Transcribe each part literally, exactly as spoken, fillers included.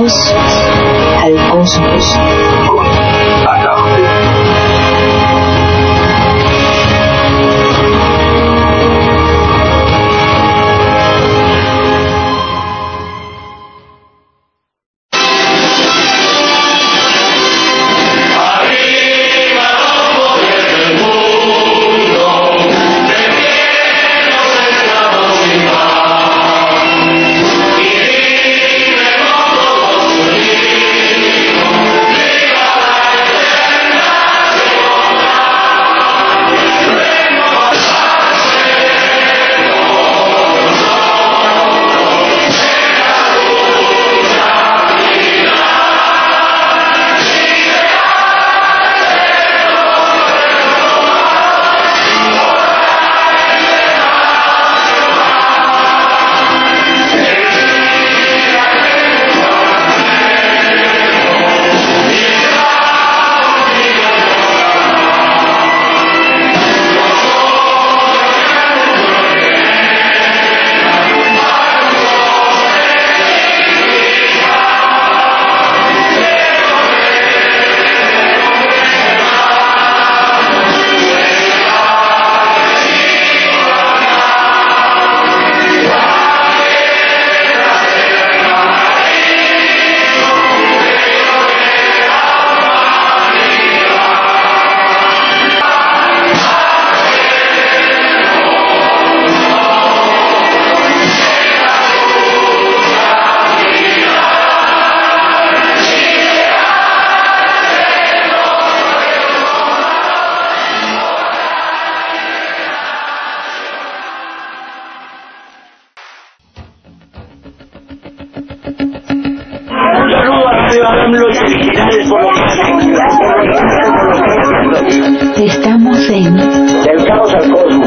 voz al cosmos. Estamos en Del Caos al Cosmos.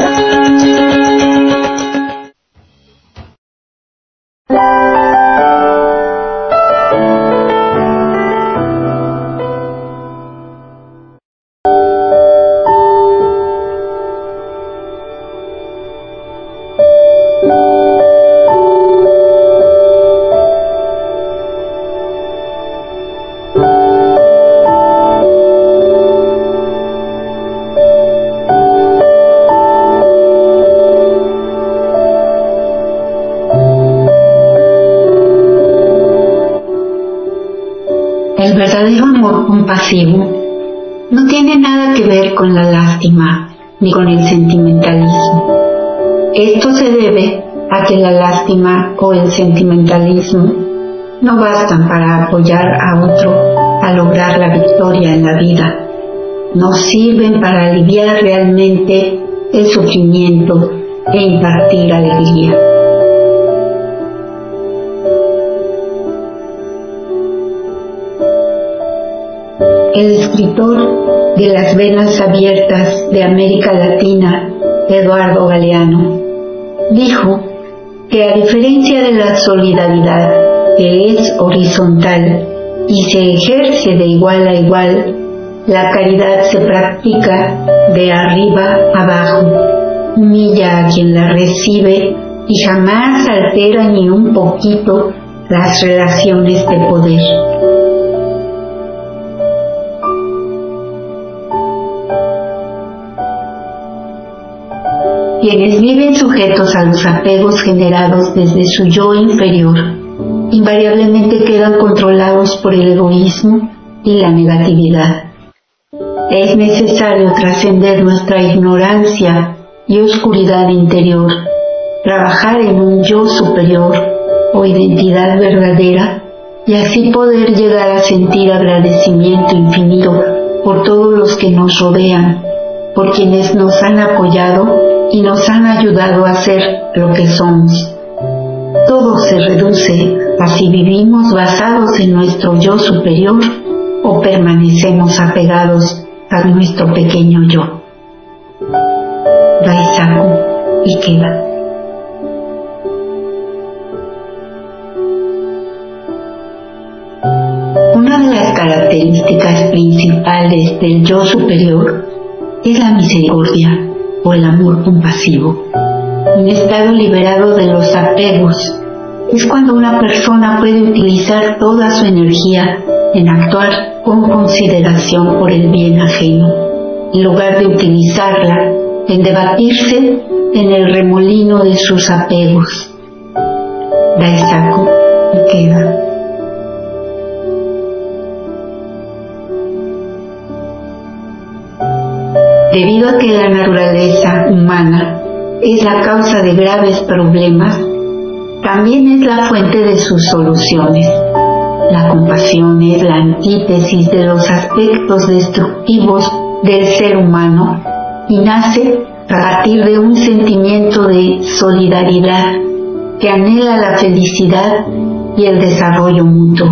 El verdadero amor compasivo no tiene nada que ver con la lástima ni con el sentimentalismo. Esto se debe a que la lástima o el sentimentalismo no bastan para apoyar a otro a lograr la victoria en la vida. No sirven para aliviar realmente el sufrimiento e impartir alegría. El escritor de Las Venas Abiertas de América Latina, Eduardo Galeano, dijo que a diferencia de la solidaridad, que es horizontal y se ejerce de igual a igual, la caridad se practica de arriba abajo, humilla a quien la recibe y jamás altera ni un poquito las relaciones de poder. Quienes viven sujetos a los apegos generados desde su yo inferior, invariablemente quedan controlados por el egoísmo y la negatividad. Es necesario trascender nuestra ignorancia y oscuridad interior, trabajar en un yo superior o identidad verdadera y así poder llegar a sentir agradecimiento infinito por todos los que nos rodean, por quienes nos han apoyado y nos han ayudado a ser lo que somos. Todo se reduce a si vivimos basados en nuestro yo superior o permanecemos apegados a nuestro pequeño yo. Daisaku Ikeda. Una de las características principales del yo superior es la misericordia o el amor compasivo, un estado liberado de los apegos es cuando una persona puede utilizar toda su energía en actuar con consideración por el bien ajeno, en lugar de utilizarla en debatirse en el remolino de sus apegos. Daisaku Ikeda. Debido a que la naturaleza humana es la causa de graves problemas, también es la fuente de sus soluciones. La compasión es la antítesis de los aspectos destructivos del ser humano y nace a partir de un sentimiento de solidaridad que anhela la felicidad y el desarrollo mutuo.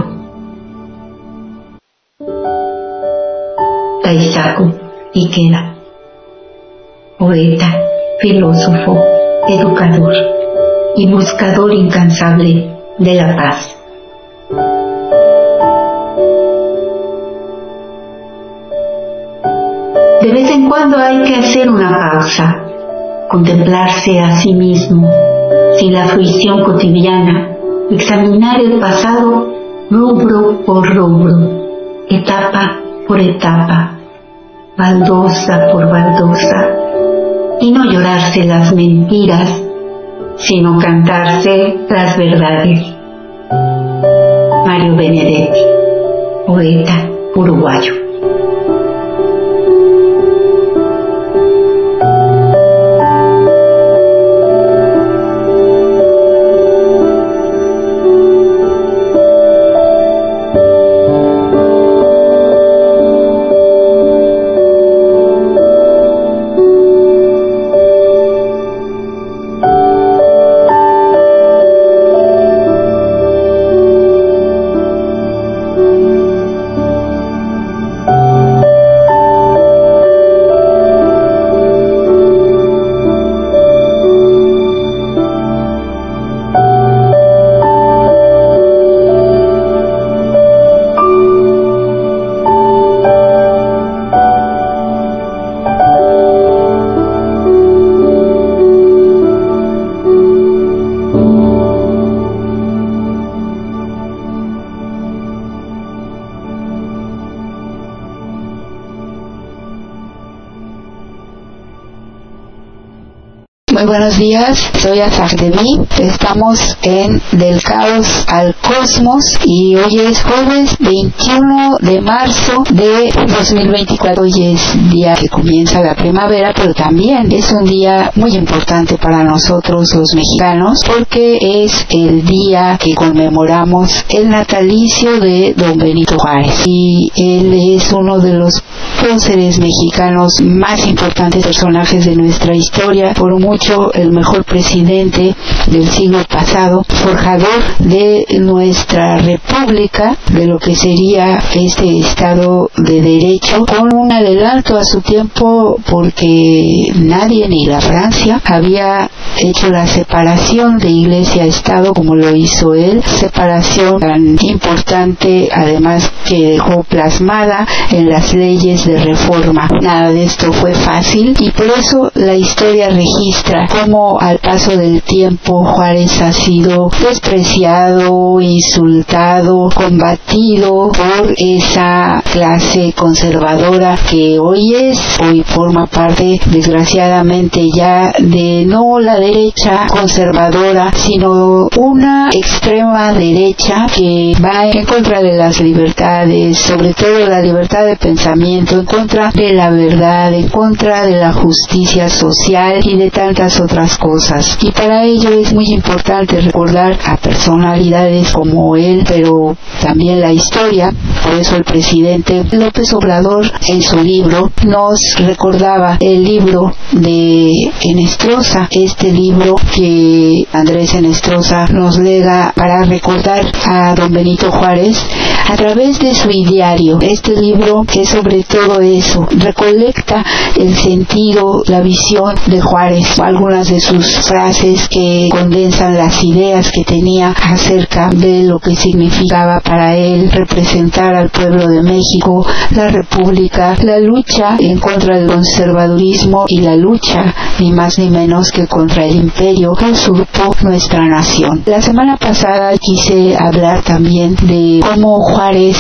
Daisaku Ikeda, poeta, filósofo, educador y buscador incansable de la paz. De vez en cuando hay que hacer una pausa, contemplarse a sí mismo, sin la fruición cotidiana, examinar el pasado rubro por rubro, etapa por etapa, baldosa por baldosa, y no llorarse las mentiras, sino cantarse las verdades. Mario Benedetti, poeta uruguayo. Muy buenos días, soy Azar de mí. Estamos en Del Caos al Cosmos y hoy es jueves veintiuno de marzo de dos mil veinticuatro. Hoy es día que comienza la primavera, pero también es un día muy importante para nosotros los mexicanos porque es el día que conmemoramos el natalicio de Don Benito Juárez, y él es uno de los próceres mexicanos más importantes personajes de nuestra historia, por mucho el mejor presidente del siglo pasado, forjador de nuestra república, de lo que sería este Estado de Derecho, con un adelanto a su tiempo porque nadie, ni la Francia, había hecho la separación de Iglesia-Estado como lo hizo él, separación tan importante además que dejó plasmada en las leyes de reforma. Nada de esto fue fácil y por eso la historia registra cómo al paso del tiempo Juárez ha sido despreciado, insultado, combatido por esa clase conservadora que hoy es, hoy forma parte desgraciadamente ya de no la derecha conservadora, sino una extrema derecha que va en contra de las libertades, sobre todo la libertad de pensamiento, en contra de la verdad, en contra de la justicia social y de tantas otras cosas. Y para ello es muy importante recordar a personalidades como él, pero también la historia. Por eso el presidente López Obrador en su libro nos recordaba el libro de Henestrosa, este libro que Andrés Henestrosa nos lega para recordar a don Benito Juárez a través de su ideario. Este libro, que sobre todo eso recolecta el sentido, la visión de Juárez, algo algunas de sus frases que condensan las ideas que tenía acerca de lo que significaba para él representar al pueblo de México, la república, la lucha en contra del conservadurismo y la lucha ni más ni menos que contra el imperio que usurpó nuestra nación. La semana pasada quise hablar también de cómo Juárez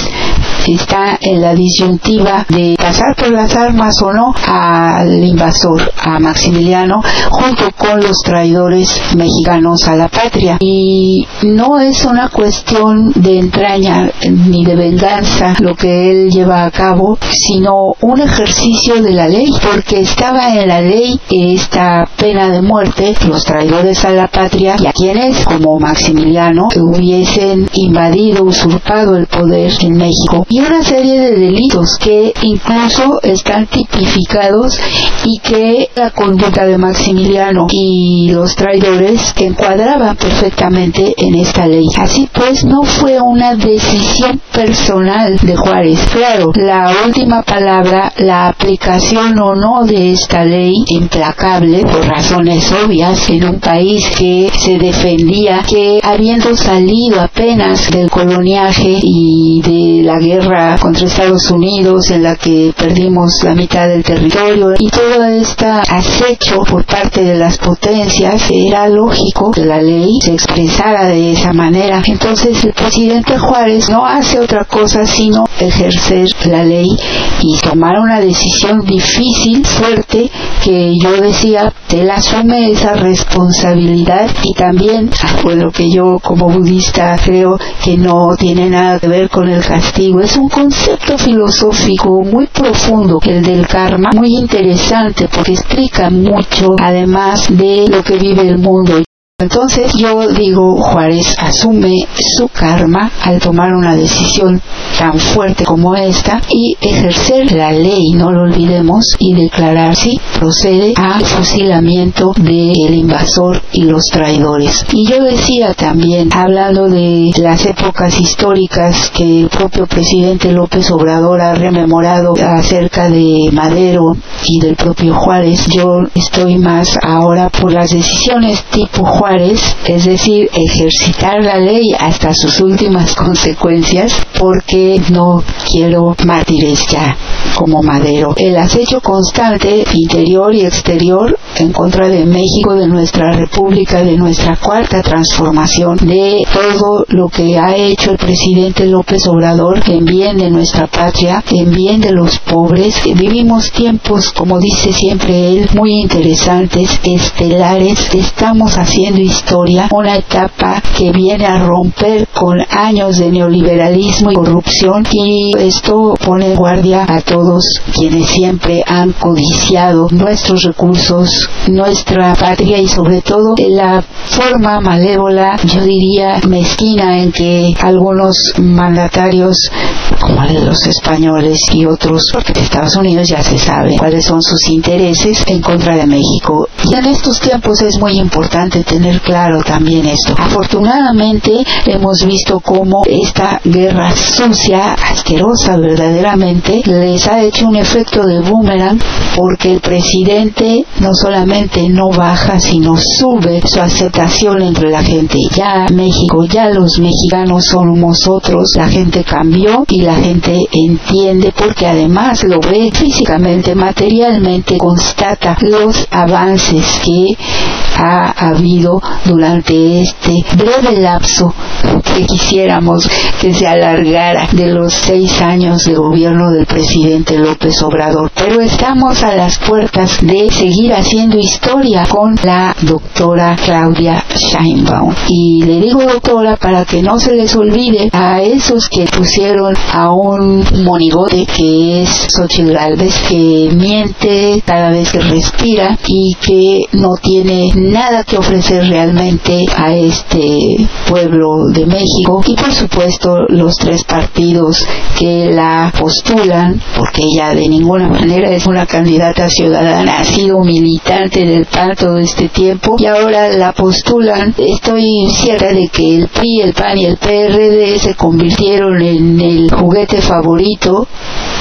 está en la disyuntiva de pasar por las armas o no al invasor, a Maximiliano, junto con los traidores mexicanos a la patria. Y no es una cuestión de entraña ni de venganza lo que él lleva a cabo, sino un ejercicio de la ley, porque estaba en la ley esta pena de muerte, los traidores a la patria y a quienes, como Maximiliano, hubiesen invadido, usurpado el poder en México. Y una serie de delitos que incluso están tipificados y que la conducta de Maximiliano y los traidores encuadraban perfectamente en esta ley. Así pues, no fue una decisión personal de Juárez. Claro, la última palabra, la aplicación o no de esta ley implacable, por razones obvias, en un país que se defendía, que habiendo salido apenas del coloniaje y de la guerra contra Estados Unidos, en la que perdimos la mitad del territorio, y todo este acecho por parte de las potencias, era lógico que la ley se expresara de esa manera. Entonces el presidente Juárez no hace otra cosa sino ejercer la ley y tomar una decisión difícil, fuerte, que yo decía, él asume esa responsabilidad y también, bueno, que yo como budista creo que no tiene nada que ver con el castigo. Es un concepto filosófico muy profundo, el del karma, muy interesante porque explica mucho además de lo que vive el mundo. Entonces yo digo, Juárez asume su karma al tomar una decisión tan fuerte como esta y ejercer la ley, no lo olvidemos, y declarar sí, procede al fusilamiento del invasor y los traidores. Y yo decía también, hablando de las épocas históricas que el propio presidente López Obrador ha rememorado acerca de Madero y del propio Juárez, yo estoy más ahora por las decisiones tipo Juárez, es decir, ejercitar la ley hasta sus últimas consecuencias, porque no quiero mártires ya como Madero. El acecho constante, interior y exterior, en contra de México, de nuestra república, de nuestra cuarta transformación, de todo lo que ha hecho el presidente López Obrador en bien de nuestra patria, en bien de los pobres. Vivimos tiempos, como dice siempre él, muy interesantes, estelares. Estamos haciendo historia, una etapa que viene a romper con años de neoliberalismo y corrupción, y esto pone en guardia a todos quienes siempre han codiciado nuestros recursos, nuestra patria y sobre todo la forma malévola, yo diría mezquina, en que algunos mandatarios como los españoles y otros, porque de Estados Unidos ya se sabe cuáles son sus intereses en contra de México. Y en estos tiempos es muy importante tener claro también esto. Afortunadamente hemos visto cómo esta guerra sucia, asquerosa verdaderamente, les ha hecho un efecto de boomerang, porque el presidente no solamente no baja, sino sube su aceptación entre la gente. Ya México, ya los mexicanos somos otros, la gente cambió y la gente entiende, porque además lo ve físicamente, materialmente, constata los avances que ha habido durante este breve lapso que quisiéramos que se alargara de los seis años de gobierno del presidente López Obrador. Pero estamos a las puertas de seguir haciendo historia con la doctora Claudia Sheinbaum. Y le digo doctora para que no se les olvide a esos que pusieron a un monigote que es Xóchitl Gálvez, que miente cada vez que respira y que no tiene nada que ofrecer realmente a este pueblo de México. Y por supuesto los tres partidos que la postulan, porque ella de ninguna manera es una candidata ciudadana, ha sido militante del P A N todo este tiempo y ahora la postulan. Estoy cierta de que el P R I, el P A N y el P R D se convirtieron en el juguete favorito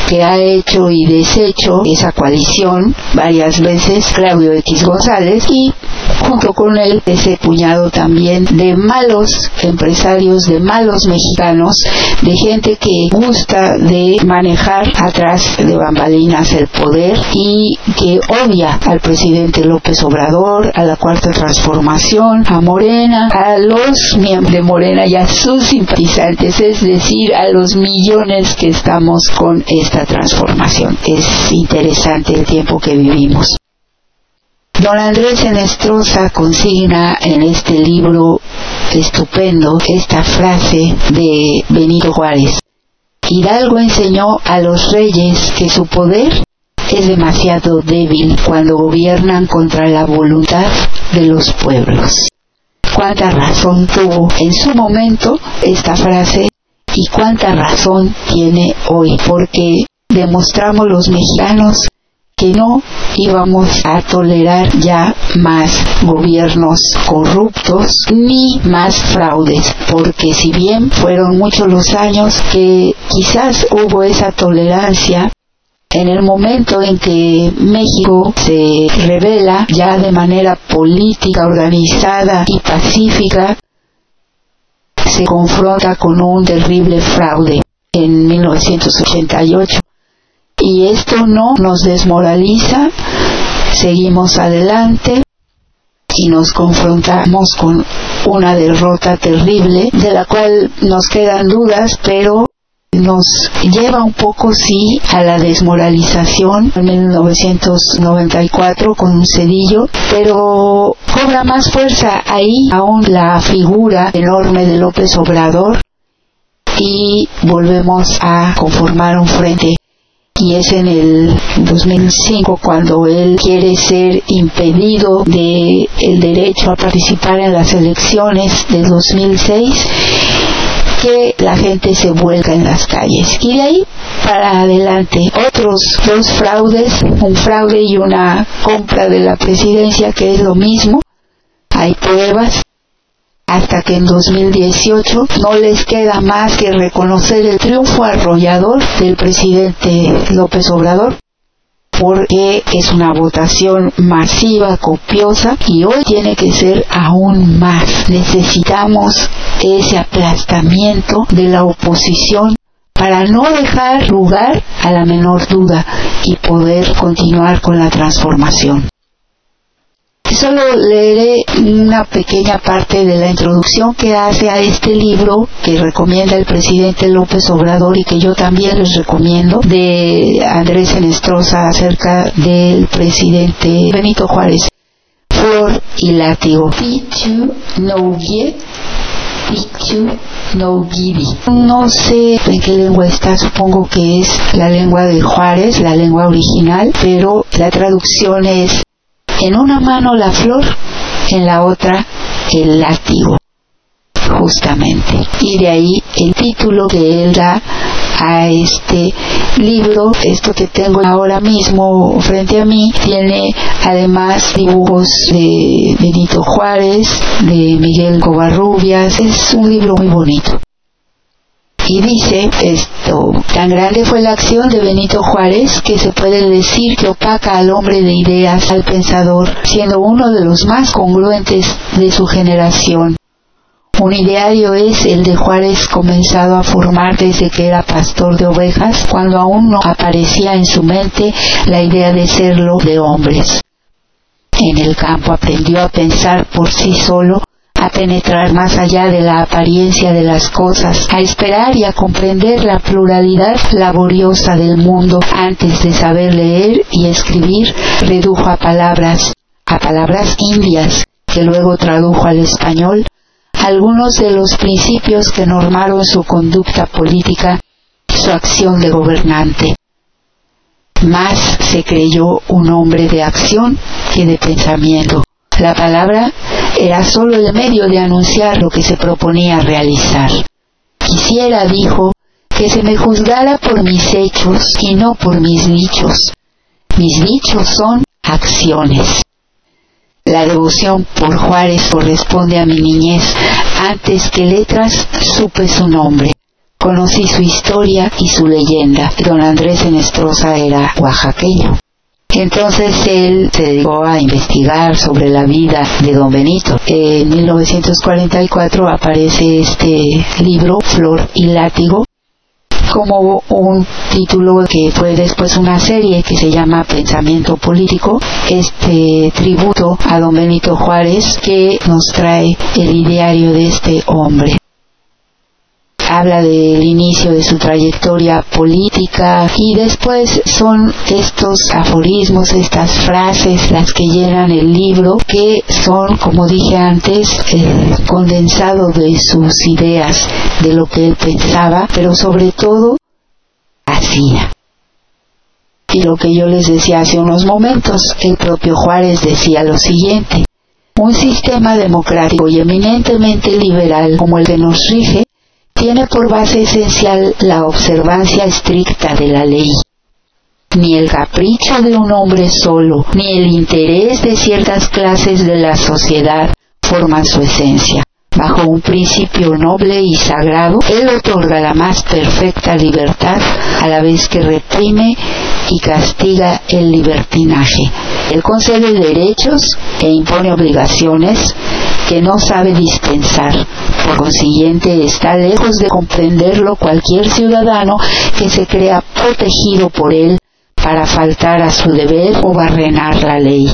que ha hecho y deshecho esa coalición varias veces Claudio X González, y junto con él ese puñado también de malos empresarios, de malos mexicanos, de gente que gusta de manejar atrás de bambalinas el poder y que odia al presidente López Obrador, a la Cuarta Transformación, a Morena, a los miembros de Morena y a sus simpatizantes, es decir, a los millones que estamos con esta transformación. Es interesante el tiempo que vivimos. Don Andrés Enestrosa consigna en este libro estupendo esta frase de Benito Juárez: Hidalgo enseñó a los reyes que su poder es demasiado débil cuando gobiernan contra la voluntad de los pueblos. Cuánta razón tuvo en su momento esta frase y cuánta razón tiene hoy, porque demostramos los mexicanos que no íbamos a tolerar ya más gobiernos corruptos ni más fraudes, porque si bien fueron muchos los años que quizás hubo esa tolerancia, en el momento en que México se revela ya de manera política, organizada y pacífica, se confronta con un terrible fraude en mil novecientos ochenta y ocho. Y esto no nos desmoraliza, seguimos adelante y nos confrontamos con una derrota terrible de la cual nos quedan dudas, pero nos lleva un poco sí a la desmoralización en mil novecientos noventa y cuatro con Zedillo, pero cobra más fuerza ahí aún la figura enorme de López Obrador y volvemos a conformar un frente. Y es en el dos mil cinco cuando él quiere ser impedido de el derecho a participar en las elecciones de dos mil seis, que la gente se vuelca en las calles. Y de ahí para adelante otros dos fraudes, un fraude y una compra de la presidencia, que es lo mismo, hay pruebas, hasta que en dos mil dieciocho no les queda más que reconocer el triunfo arrollador del presidente López Obrador, porque es una votación masiva, copiosa, y hoy tiene que ser aún más. Necesitamos ese aplastamiento de la oposición para no dejar lugar a la menor duda y poder continuar con la transformación. Solo leeré una pequeña parte de la introducción que hace a este libro que recomienda el presidente López Obrador y que yo también les recomiendo, de Andrés Enestrosa, acerca del presidente Benito Juárez. Flor y látigo. Pichu no guie, pichu no guiri. No sé en qué lengua está, supongo que es la lengua de Juárez, la lengua original, pero la traducción es: en una mano la flor, en la otra el látigo, justamente. Y de ahí el título que él da a este libro. Esto que tengo ahora mismo frente a mí tiene además dibujos de Benito Juárez, de Miguel Covarrubias. Es un libro muy bonito. Y dice esto: tan grande fue la acción de Benito Juárez que se puede decir que opaca al hombre de ideas, al pensador, siendo uno de los más congruentes de su generación. Un ideario es el de Juárez comenzado a formar desde que era pastor de ovejas, cuando aún no aparecía en su mente la idea de serlo de hombres. En el campo aprendió a pensar por sí solo, a penetrar más allá de la apariencia de las cosas, a esperar y a comprender la pluralidad laboriosa del mundo. Antes de saber leer y escribir, redujo a palabras, a palabras indias, que luego tradujo al español, algunos de los principios que normaron su conducta política, su acción de gobernante. Más se creyó un hombre de acción que de pensamiento. La palabra era sólo el medio de anunciar lo que se proponía realizar. Quisiera, dijo, que se me juzgara por mis hechos y no por mis dichos. Mis dichos son acciones. La devoción por Juárez corresponde a mi niñez. Antes que letras supe su nombre. conocí su historia y su leyenda. Don Andrés Enestrosa era oaxaqueño. Entonces él se dedicó a investigar sobre la vida de don Benito. En mil novecientos cuarenta y cuatro aparece este libro, Flor y Látigo, como un título que fue después una serie que se llama Pensamiento Político, este tributo a don Benito Juárez que nos trae el ideario de este hombre. Habla del inicio de su trayectoria política y después son estos aforismos, estas frases las que llenan el libro, que son, como dije antes, eh, condensado de sus ideas, de lo que él pensaba, pero sobre todo hacía. Y lo que yo les decía hace unos momentos, el propio Juárez decía lo siguiente: un sistema democrático y eminentemente liberal como el que nos rige tiene por base esencial la observancia estricta de la ley. Ni el capricho de un hombre solo, ni el interés de ciertas clases de la sociedad forman su esencia. Bajo un principio noble y sagrado, él otorga la más perfecta libertad, a la vez que reprime y castiga el libertinaje. Él concede derechos e impone obligaciones que no sabe dispensar. Por consiguiente, está lejos de comprenderlo cualquier ciudadano que se crea protegido por él para faltar a su deber o barrenar la ley.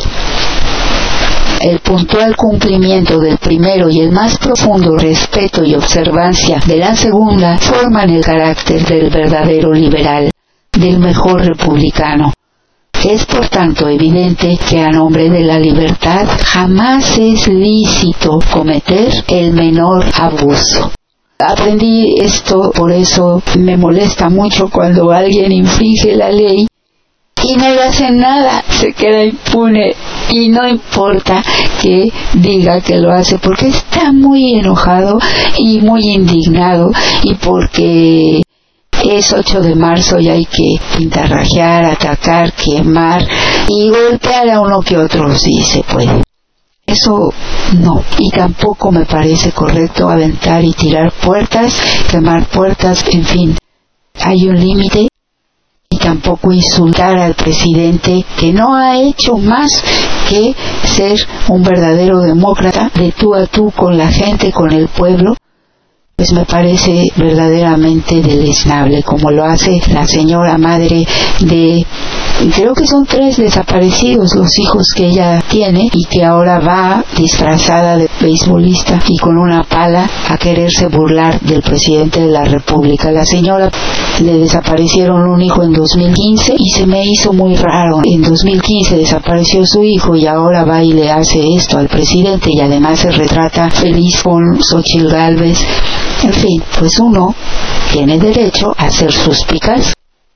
El puntual cumplimiento del primero y el más profundo respeto y observancia de la segunda forman el carácter del verdadero liberal, del mejor republicano. Es por tanto evidente que a nombre de la libertad jamás es lícito cometer el menor abuso. Aprendí esto, por eso me molesta mucho cuando alguien infringe la ley y no le hacen nada, se queda impune y no importa que diga que lo hace, porque está muy enojado y muy indignado, y porque es ocho de marzo y hay que pintarrajear, atacar, quemar y golpear a uno que otro si se puede. Eso no, y tampoco me parece correcto aventar y tirar puertas, quemar puertas, en fin, hay un límite. Y tampoco insultar al presidente, que no ha hecho más que ser un verdadero demócrata, de tú a tú con la gente, con el pueblo, pues me parece verdaderamente deleznable, como lo hace la señora madre de, creo que son tres desaparecidos los hijos que ella tiene, y que ahora va disfrazada de beisbolista y con una pala a quererse burlar del presidente de la República. La señora le desaparecieron un hijo en dos mil quince y se me hizo muy raro. En dos mil quince desapareció su hijo y ahora va y le hace esto al presidente, y además se retrata feliz con Xóchitl Gálvez. En fin, pues uno tiene derecho a ser suspicaz.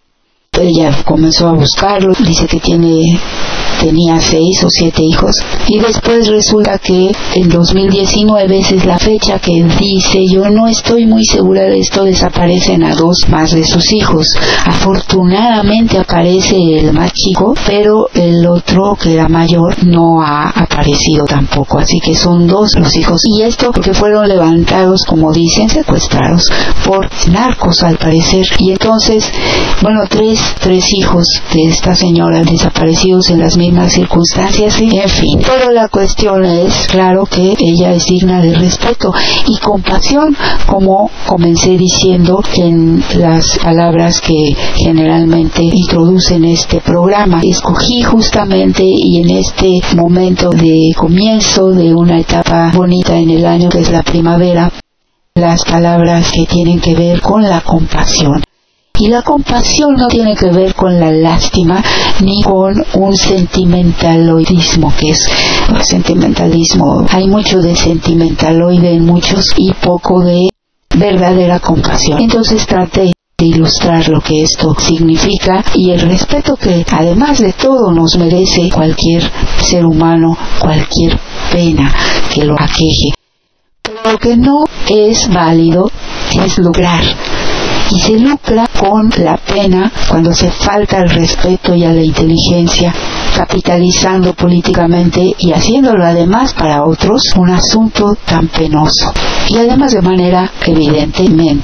Ella comenzó a buscarlo, dice que tiene tenía seis o siete hijos, y después resulta que en dos mil diecinueve, esa es la fecha que dice, yo no estoy muy segura de esto, desaparecen a dos más de sus hijos. Afortunadamente aparece el más chico, pero el otro, que era mayor, no ha aparecido tampoco, así que son dos los hijos, y esto porque fueron levantados, como dicen, secuestrados por narcos al parecer. Y entonces, bueno, tres tres hijos de esta señora desaparecidos en las mismas circunstancias, y en fin. Pero la cuestión es, claro, que ella es digna de respeto y compasión, como comencé diciendo en las palabras que generalmente introducen este programa. Escogí justamente, y en este momento de comienzo de una etapa bonita en el año, que es la primavera, las palabras que tienen que ver con la compasión. Y la compasión no tiene que ver con la lástima ni con un sentimentaloidismo, que es el sentimentalismo. Hay mucho de sentimentaloide en muchos y poco de verdadera compasión. Entonces traté de ilustrar lo que esto significa y el respeto que además de todo nos merece cualquier ser humano, cualquier pena que lo aqueje. Pero lo que no es válido es lucrar. Y se lucra con la pena cuando se falta el respeto y a la inteligencia, capitalizando políticamente y haciéndolo además para otros un asunto tan penoso. Y además de manera evidentemente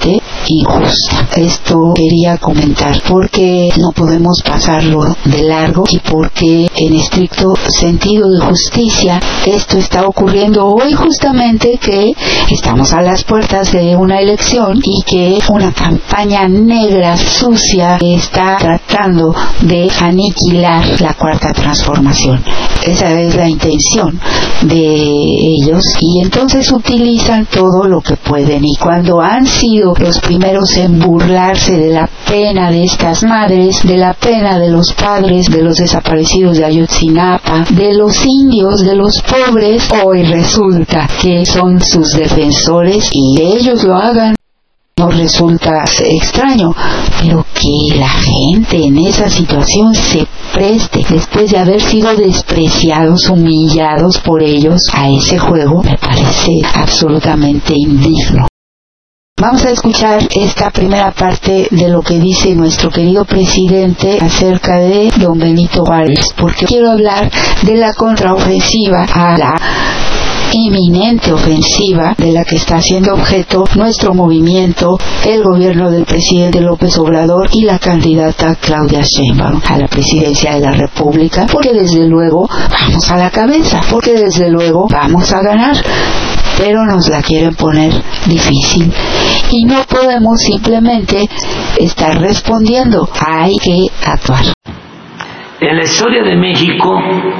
injusta. Esto quería comentar porque no podemos pasarlo de largo y porque en estricto sentido de justicia esto está ocurriendo hoy, justamente que estamos a las puertas de una elección y que una campaña negra, sucia, está tratando de aniquilar la cuarta transformación. Esa es la intención de ellos y entonces utilizan todo lo que pueden, y cuando han sido los primeros en burlarse de la pena de estas madres, de la pena de los padres de los desaparecidos de Ayotzinapa, de los indios, de los pobres, hoy resulta que son sus defensores y que ellos lo hagan nos resulta extraño, pero que la gente en esa situación se preste, después de haber sido despreciados, humillados por ellos, a ese juego, me parece absolutamente indigno. Vamos a escuchar esta primera parte de lo que dice nuestro querido presidente acerca de don Benito Juárez, porque quiero hablar de la contraofensiva a la inminente ofensiva de la que está haciendo objeto nuestro movimiento, el gobierno del presidente López Obrador y la candidata Claudia Sheinbaum a la presidencia de la República, porque desde luego vamos a la cabeza, porque desde luego vamos a ganar, pero nos la quieren poner difícil y no podemos simplemente estar respondiendo, hay que actuar. En la historia de México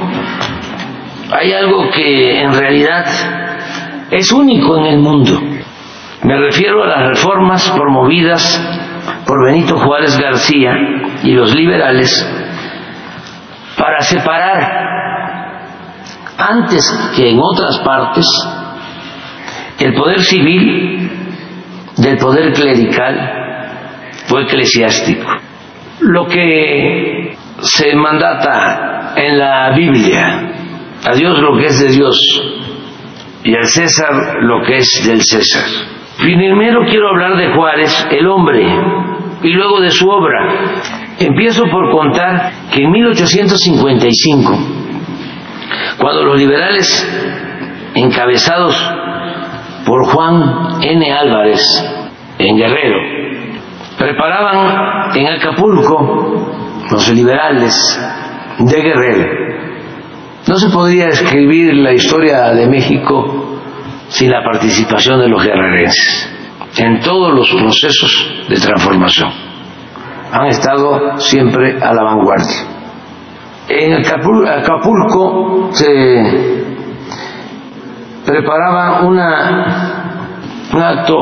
hay algo que en realidad es único en el mundo. Me refiero a las reformas promovidas por Benito Juárez García y los liberales para separar, antes que en otras partes, el poder civil del poder clerical o eclesiástico. Lo que se mandata en la Biblia: a Dios lo que es de Dios y al César lo que es del César. Primero quiero hablar de Juárez, el hombre, y luego de su obra. Empiezo por contar que en mil ochocientos cincuenta y cinco, cuando los liberales, encabezados por Juan N. Álvarez en Guerrero, preparaban en Acapulco, los liberales de Guerrero. No se podría escribir la historia de México sin la participación de los guerrerenses en todos los procesos de transformación. Han estado siempre a la vanguardia. En Acapulco se preparaba una, un acto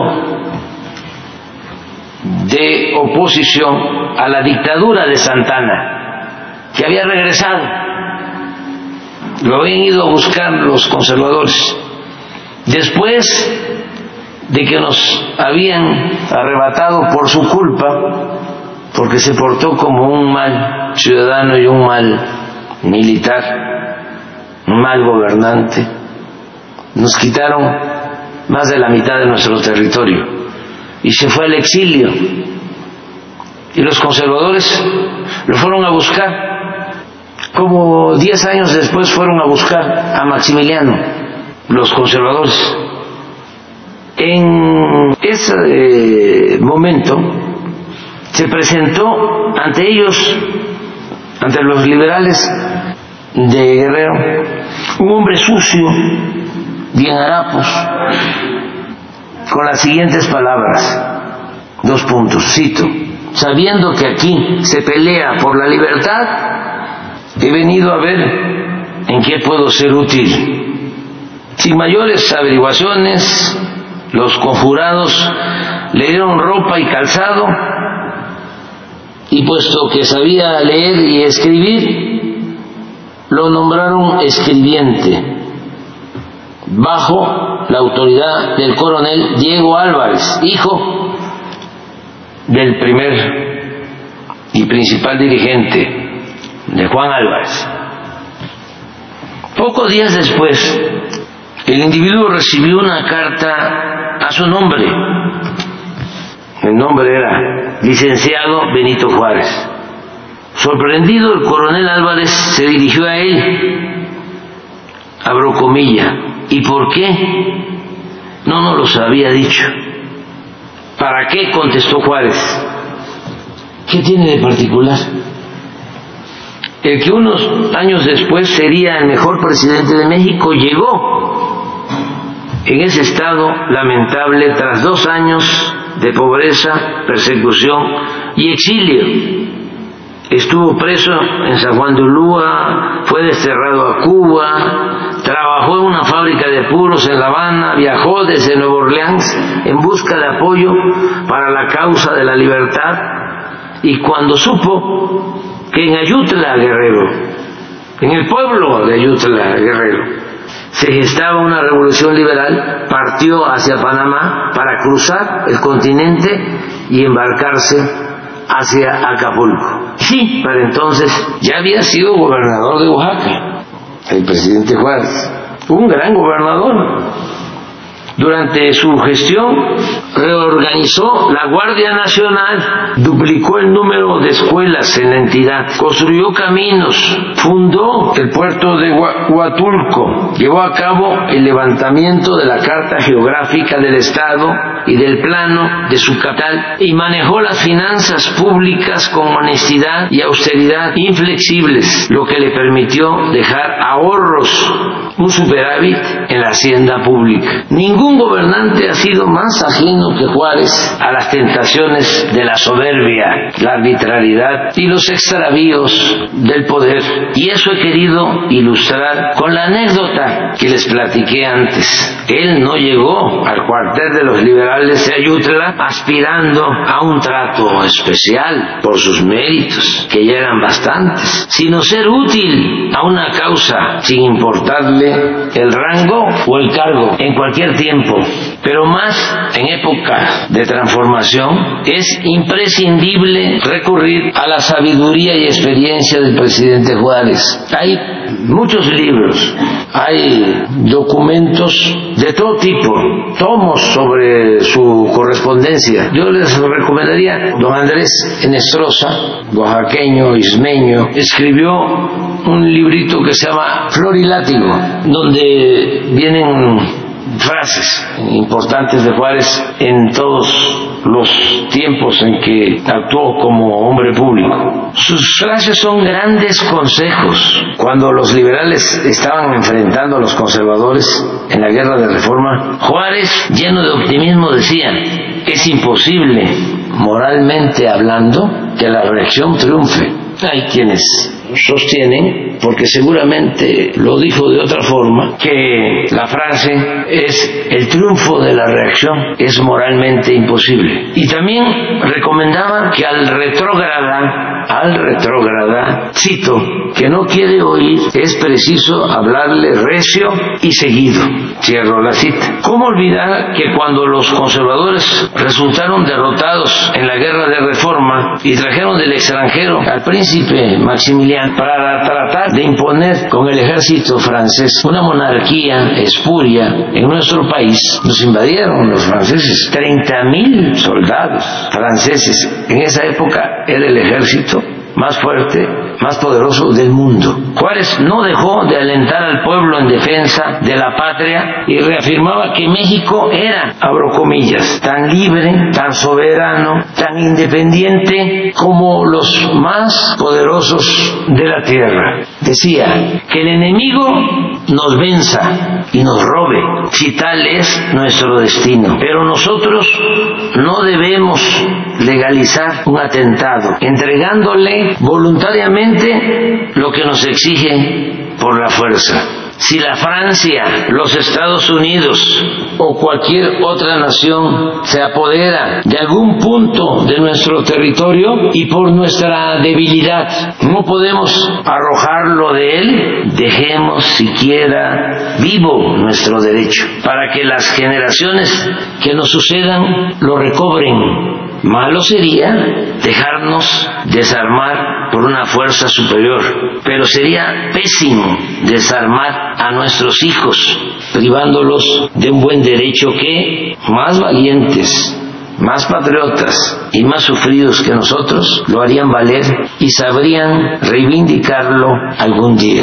de oposición a la dictadura de Santana, que había regresado. Lo habían ido a buscar los conservadores. Después de que nos habían arrebatado por su culpa, porque se portó como un mal ciudadano y un mal militar, un mal gobernante, nos quitaron más de la mitad de nuestro territorio y se fue al exilio. Y los conservadores lo fueron a buscar. Como diez años después fueron a buscar a Maximiliano, los conservadores. En ese eh, momento se presentó ante ellos, ante los liberales de Guerrero, un hombre sucio, bien harapos, con las siguientes palabras, dos puntos, cito: sabiendo que aquí se pelea por la libertad, he venido a ver en qué puedo ser útil. Sin mayores averiguaciones, los conjurados le dieron ropa y calzado, y puesto que sabía leer y escribir, lo nombraron escribiente, bajo la autoridad del coronel Diego Álvarez, hijo del primer y principal dirigente de Juan Álvarez. Pocos días después, el individuo recibió una carta a su nombre. El nombre era licenciado Benito Juárez. Sorprendido, el coronel Álvarez se dirigió a él, abro comilla: ¿y por qué no nos los había dicho? ¿Para qué?, contestó Juárez. ¿Qué tiene de particular? El que unos años después sería el mejor presidente de México llegó en ese estado lamentable tras dos años de pobreza, persecución y exilio. Estuvo preso en San Juan de Ulúa, fue desterrado a Cuba, trabajó en una fábrica de puros en La Habana, viajó desde Nueva Orleans en busca de apoyo para la causa de la libertad, y cuando supo que en Ayutla, Guerrero, en el pueblo de Ayutla, Guerrero, se gestaba una revolución liberal, partió hacia Panamá para cruzar el continente y embarcarse hacia Acapulco. Sí, para entonces ya había sido gobernador de Oaxaca, el presidente Juárez, un gran gobernador. Durante su gestión reorganizó la Guardia Nacional, duplicó el número de escuelas en la entidad, construyó caminos, fundó el puerto de Huatulco, llevó a cabo el levantamiento de la Carta Geográfica del Estado y del plano de su capital, y manejó las finanzas públicas con honestidad y austeridad inflexibles, lo que le permitió dejar ahorros, un superávit en la hacienda pública. Ningún gobernante ha sido más ajeno que Juárez a las tentaciones de la soberbia, la arbitrariedad y los extravíos del poder. Y eso he querido ilustrar con la anécdota que les platiqué antes. Él no llegó al cuartel de los liberales de Ayutla aspirando a un trato especial por sus méritos, que ya eran bastantes, sino ser útil a una causa sin importarle el rango o el cargo en cualquier tiempo. Pero más en época de transformación es imprescindible recurrir a la sabiduría y experiencia del presidente Juárez. Hay muchos libros, hay documentos de todo tipo, tomos sobre su correspondencia. Yo les recomendaría, don Andrés Enestrosa, oaxaqueño, ismeño, escribió un librito que se llama Flor y Látigo, donde vienen frases importantes de Juárez en todos los tiempos en que actuó como hombre público. Sus frases son grandes consejos. Cuando los liberales estaban enfrentando a los conservadores en la guerra de reforma, Juárez, lleno de optimismo, decía: es imposible, moralmente hablando, que la reacción triunfe. Hay quienes sostienen, porque seguramente lo dijo de otra forma, que la frase es: el triunfo de la reacción es moralmente imposible. Y también recomendaba que al retrógrada, al retrógrada, cito, que no quiere oír, es preciso hablarle recio y seguido. Cierro la cita. ¿Cómo olvidar que cuando los conservadores resultaron derrotados en la guerra de reforma y trajeron del extranjero al príncipe Maximiliano para tratar de imponer con el ejército francés una monarquía espuria en nuestro país, nos invadieron los franceses, treinta mil soldados franceses? En esa época era el ejército más fuerte, más poderoso del mundo. Juárez no dejó de alentar al pueblo en defensa de la patria y reafirmaba que México era, abro comillas, tan libre, tan soberano, tan independiente como los más poderosos de la tierra. Decía: que el enemigo nos venza y nos robe, si tal es nuestro destino. Pero nosotros no debemos legalizar un atentado, entregándole voluntariamente lo que nos exige por la fuerza. Si la Francia, los Estados Unidos o cualquier otra nación se apodera de algún punto de nuestro territorio y por nuestra debilidad no podemos arrojarlo de él, dejemos siquiera vivo nuestro derecho para que las generaciones que nos sucedan lo recobren. Malo sería dejarnos desarmar por una fuerza superior, pero sería pésimo desarmar a nuestros hijos, privándolos de un buen derecho que más valientes, más patriotas y más sufridos que nosotros lo harían valer y sabrían reivindicarlo algún día.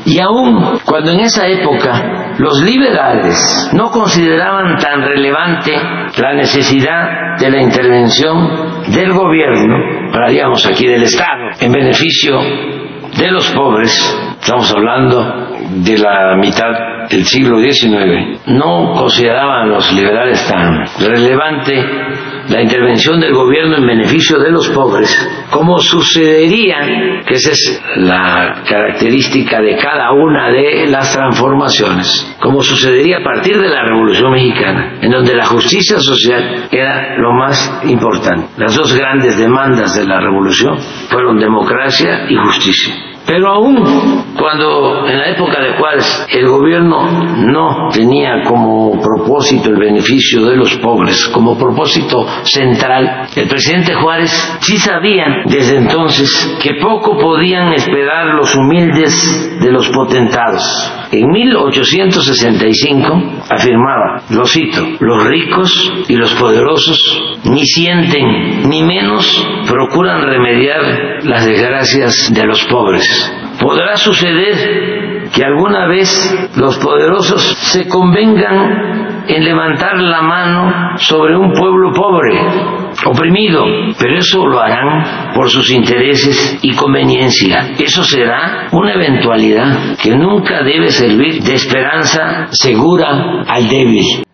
Y aún cuando en esa época los liberales no consideraban tan relevante la necesidad de la intervención del gobierno, hablaríamos aquí del Estado, en beneficio de los pobres, estamos hablando de la mitad del siglo diecinueve, no consideraban los liberales tan relevante la intervención del gobierno en beneficio de los pobres, como sucedería, que esa es la característica de cada una de las transformaciones, como sucedería a partir de la Revolución Mexicana, en donde la justicia social era lo más importante. Las dos grandes demandas de la revolución fueron democracia y justicia. Pero aún cuando en la época de Juárez el gobierno no tenía como propósito el beneficio de los pobres, como propósito central, el presidente Juárez sí sabía desde entonces que poco podían esperar los humildes de los potentados. En mil ochocientos sesenta y cinco afirmaba, lo cito, los ricos y los poderosos ni sienten ni menos procuran remediar las desgracias de los pobres. Podrá suceder que alguna vez los poderosos se convengan en levantar la mano sobre un pueblo pobre, oprimido, pero eso lo harán por sus intereses y conveniencia. Eso será una eventualidad que nunca debe servir de esperanza segura al débil.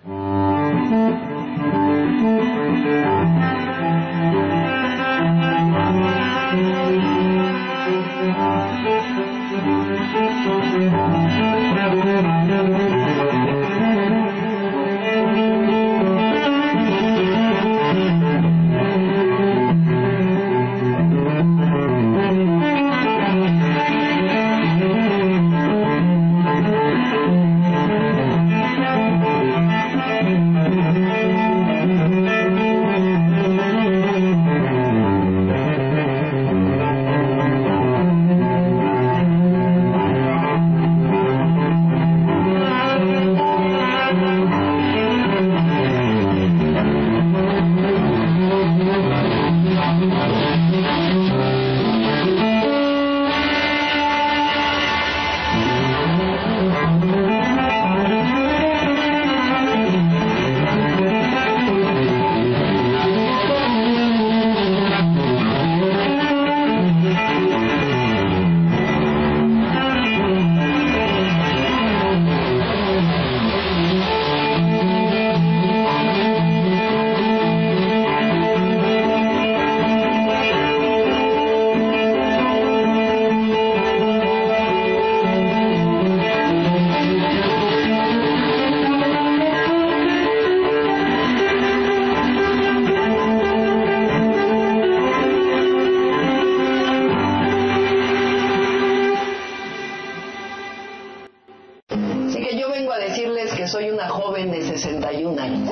Soy una joven de sesenta y un años.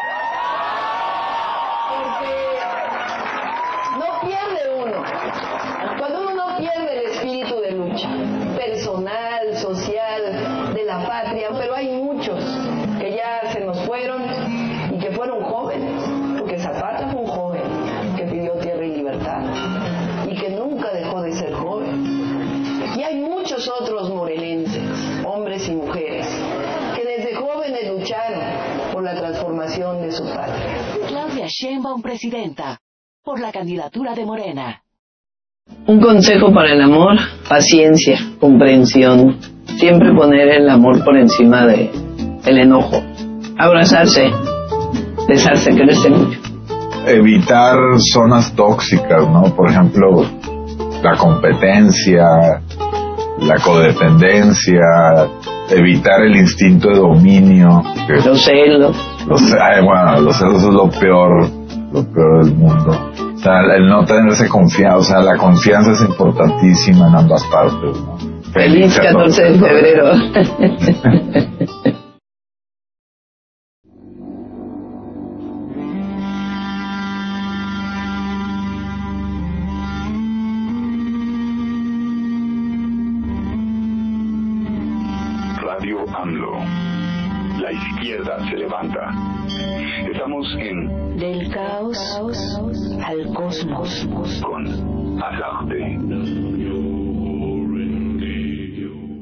Porque no pierde uno. Cuando uno no pierde el espíritu de lucha personal, social, de la patria, pero hay muchos que ya se nos fueron y que fueron jóvenes, porque Zapata fue un joven que pidió tierra y libertad y que nunca dejó de ser joven. Y hay muchos otros morelenses, hombres y mujeres, que desde jóvenes lucharon por la transformación de su patria. Claudia Sheinbaum, presidenta, por la candidatura de Morena. Un consejo para el amor: paciencia, comprensión, siempre poner el amor por encima de el enojo, abrazarse, besarse, quererse mucho. Evitar zonas tóxicas, ¿no? Por ejemplo, la competencia, la codependencia, evitar el instinto de dominio. Los celos. Los, ay, bueno, los celos es lo peor, lo peor del mundo. O sea, el no tenerse confianza, o sea, la confianza es importantísima en ambas partes, ¿no? Feliz catorce de febrero. Radio AMLO. La izquierda se levanta. Estamos en Del caos al cosmos. Con Azarte.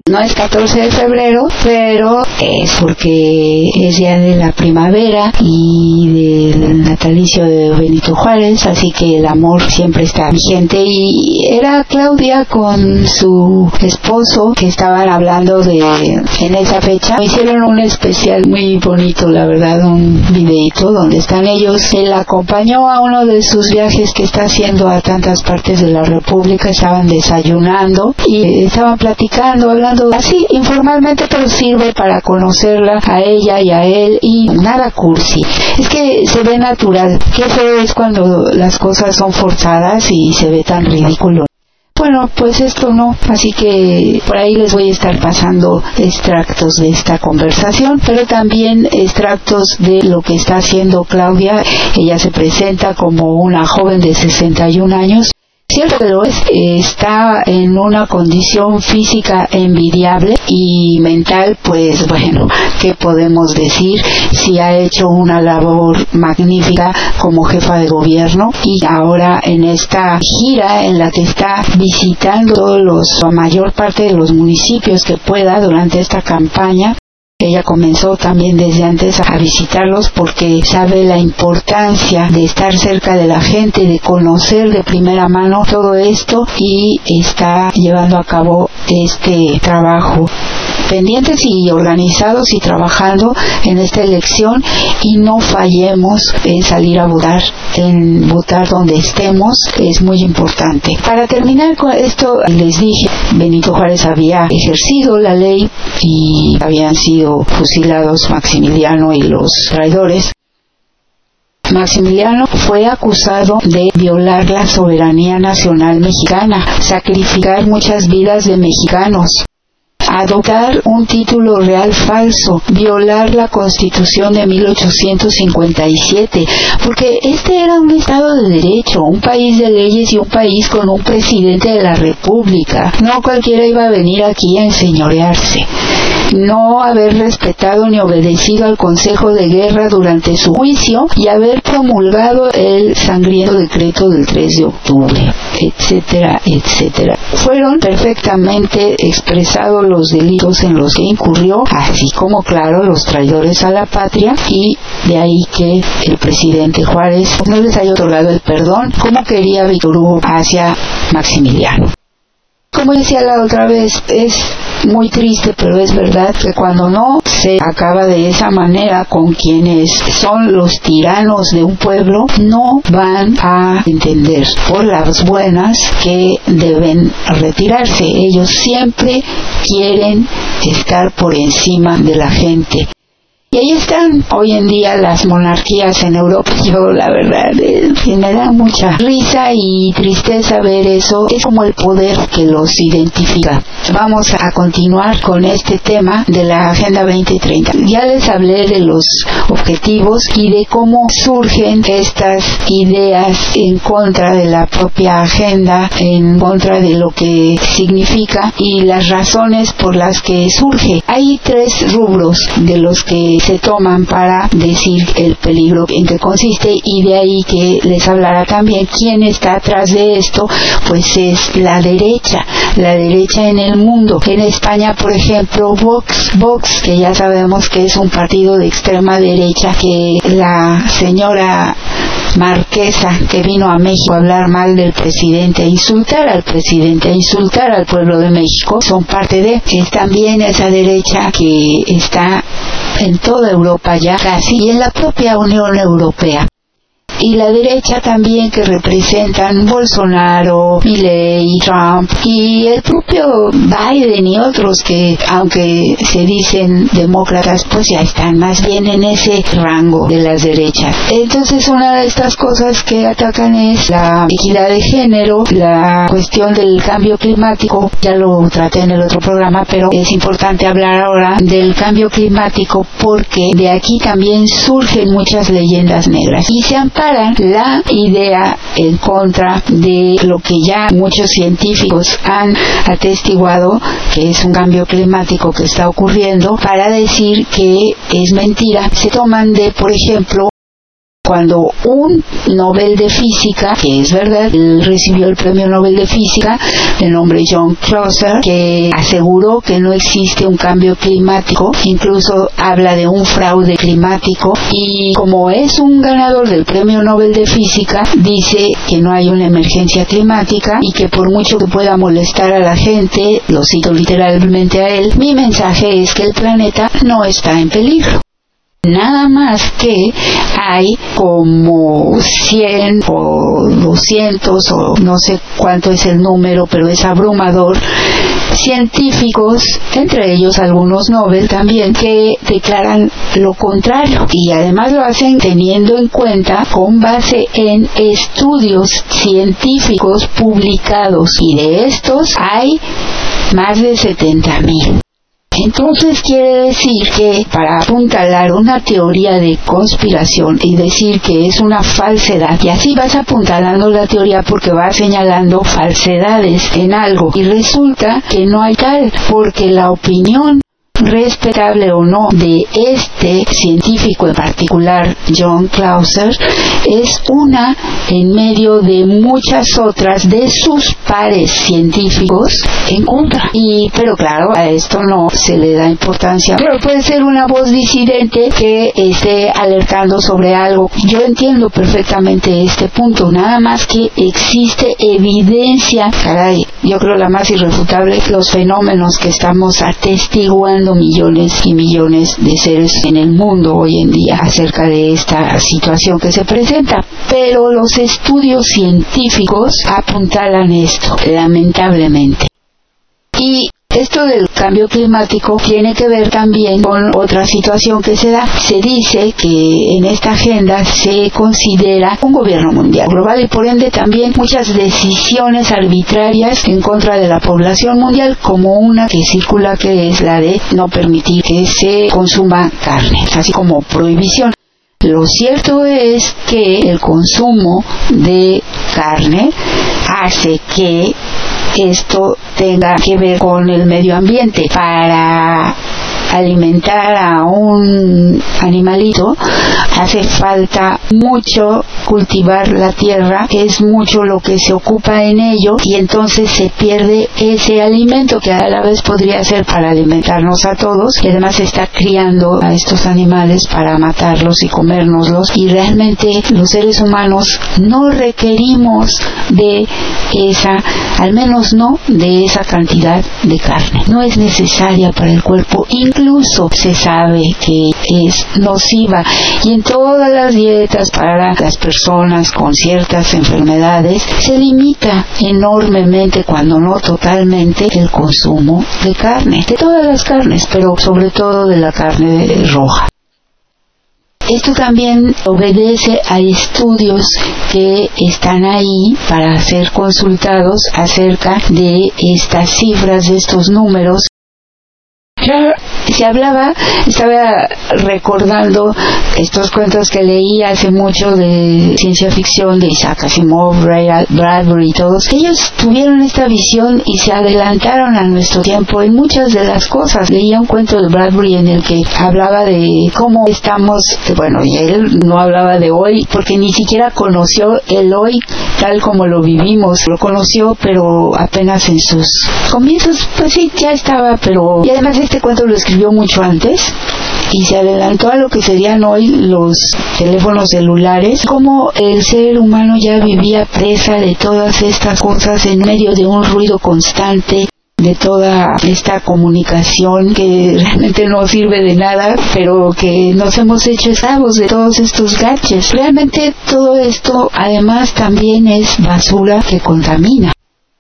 No es catorce de febrero, pero es porque es día de la primavera y del natalicio de Benito Juárez, así que el amor siempre está vigente. Y era Claudia con su esposo que estaban hablando de en esa fecha. Hicieron un especial muy bonito, la verdad, un videito donde están ellos. Él acompañó a uno de sus viajes que está haciendo a tantas partes de la República. Estaban desayunando y estaban platicando, hablando así informalmente, pero sirve para conocerla a ella y a él, y nada cursi, es que se ve natural. Qué feo es cuando las cosas son forzadas y se ve tan ridículo. Bueno, pues esto no, así que por ahí les voy a estar pasando extractos de esta conversación, pero también extractos de lo que está haciendo Claudia. Ella se presenta como una joven de sesenta y un años. Cierto que lo es, está en una condición física envidiable y mental, pues bueno, ¿qué podemos decir? Si ha hecho una labor magnífica como jefa de gobierno, y ahora en esta gira en la que está visitando todos los, la mayor parte de los municipios que pueda durante esta campaña. Ella comenzó también desde antes a visitarlos porque sabe la importancia de estar cerca de la gente, de conocer de primera mano todo esto, y está llevando a cabo este trabajo pendientes y organizados y trabajando en esta elección, y no fallemos en salir a votar, en votar donde estemos, es muy importante. Para terminar con esto, les dije, Benito Juárez había ejercido la ley y habían sido fusilados Maximiliano y los traidores. Maximiliano fue acusado de violar la soberanía nacional mexicana, sacrificar muchas vidas de mexicanos, adoptar un título real falso, violar la Constitución de mil ochocientos cincuenta y siete, porque este era un Estado de Derecho, un país de leyes y un país con un presidente de la República. No cualquiera iba a venir aquí a enseñorearse. No haber respetado ni obedecido al Consejo de Guerra durante su juicio y haber promulgado el sangriento decreto del tres de octubre, etcétera, etcétera. Fueron perfectamente expresados los delitos en los que incurrió, así como, claro, los traidores a la patria, y de ahí que el presidente Juárez no les haya otorgado el perdón como quería Víctor Hugo hacia Maximiliano. Como decía la otra vez, es muy triste, pero es verdad que cuando no se acaba de esa manera con quienes son los tiranos de un pueblo, no van a entender por las buenas que deben retirarse. Ellos siempre quieren estar por encima de la gente. Y ahí están hoy en día las monarquías en Europa. Yo, la verdad, eh, me da mucha risa y tristeza ver eso. Es como el poder que los identifica. Vamos a continuar con este tema de la Agenda veinte treinta. Ya les hablé de los objetivos y de cómo surgen estas ideas en contra de la propia agenda, en contra de lo que significa y las razones por las que surge. Hay tres rubros de los que se toman para decir el peligro en que consiste, y de ahí que les hablará también quién está atrás de esto. Pues es la derecha, la derecha en el mundo. En España, por ejemplo, Vox, Vox, que ya sabemos que es un partido de extrema derecha, que la señora Marquesa, que vino a México a hablar mal del presidente, a insultar al presidente, a insultar al pueblo de México, son parte de, es también esa derecha que está en toda Europa ya casi, y en la propia Unión Europea. Y la derecha también, que representan Bolsonaro, Milei, Trump y el propio Biden y otros que, aunque se dicen demócratas, pues ya están más bien en ese rango de las derechas. Entonces, una de estas cosas que atacan es la equidad de género, la cuestión del cambio climático. Ya lo traté en el otro programa, pero es importante hablar ahora del cambio climático porque de aquí también surgen muchas leyendas negras y se amparan la idea en contra de lo que ya muchos científicos han atestiguado, que es un cambio climático que está ocurriendo, para decir que es mentira. Se toman de, por ejemplo, cuando un Nobel de Física, que es verdad, él recibió el premio Nobel de Física, de nombre John Clauser, que aseguró que no existe un cambio climático, incluso habla de un fraude climático, y como es un ganador del premio Nobel de Física, dice que no hay una emergencia climática y que por mucho que pueda molestar a la gente, lo cito literalmente a él, mi mensaje es que el planeta no está en peligro. Nada más que hay como cien o doscientos o no sé cuánto es el número, pero es abrumador, científicos, entre ellos algunos Nobel también, que declaran lo contrario, y además lo hacen teniendo en cuenta con base en estudios científicos publicados, y de estos hay más de setenta mil. Entonces quiere decir que para apuntalar una teoría de conspiración y decir que es una falsedad, y así vas apuntalando la teoría porque vas señalando falsedades en algo, y resulta que no hay tal, porque la opinión, respetable o no, de este científico en particular, John Clauser, es una en medio de muchas otras de sus pares científicos en contra. Y pero claro, a esto no se le da importancia. Pero puede ser una voz disidente que esté alertando sobre algo. Yo entiendo perfectamente este punto, nada más que existe evidencia, caray, yo creo la más irrefutable, los fenómenos que estamos atestiguando millones y millones de seres en el mundo hoy en día acerca de esta situación que se presenta, pero los estudios científicos apuntalan esto, lamentablemente. Y esto del cambio climático tiene que ver también con otra situación que se da. Se dice que en esta agenda se considera un gobierno mundial global y por ende también muchas decisiones arbitrarias en contra de la población mundial, como una que circula, que es la de no permitir que se consuma carne, así como prohibición. Lo cierto es que el consumo de carne hace que esto tenga que ver con el medio ambiente. Para alimentar a un animalito hace falta mucho cultivar la tierra, es mucho lo que se ocupa en ello, y entonces se pierde ese alimento que a la vez podría ser para alimentarnos a todos, y además se está criando a estos animales para matarlos y comérnoslos, y realmente los seres humanos no requerimos de esa, al menos no de esa cantidad de carne. No es necesaria para el cuerpo, incluso se sabe que es nociva, y en todas las dietas para las personas con ciertas enfermedades se limita enormemente, cuando no totalmente, el consumo de carne, de todas las carnes, pero sobre todo de la carne roja. Esto también obedece a estudios que están ahí para ser consultados acerca de estas cifras, de estos números. Claro, se hablaba, estaba recordando estos cuentos que leí hace mucho de ciencia ficción, de Isaac Asimov, Ray Bradbury y todos. Ellos tuvieron esta visión y se adelantaron a nuestro tiempo en muchas de las cosas. Leía un cuento de Bradbury en el que hablaba de cómo estamos, bueno, y él no hablaba de hoy, porque ni siquiera conoció el hoy tal como lo vivimos. Lo conoció, pero apenas en sus comienzos, pues sí, ya estaba, pero... Y además este cuento lo escribió mucho antes y se adelantó a lo que serían hoy los teléfonos celulares, como el ser humano ya vivía presa de todas estas cosas en medio de un ruido constante, de toda esta comunicación que realmente no sirve de nada, pero que nos hemos hecho esclavos de todos estos gadgets. Realmente todo esto además también es basura que contamina.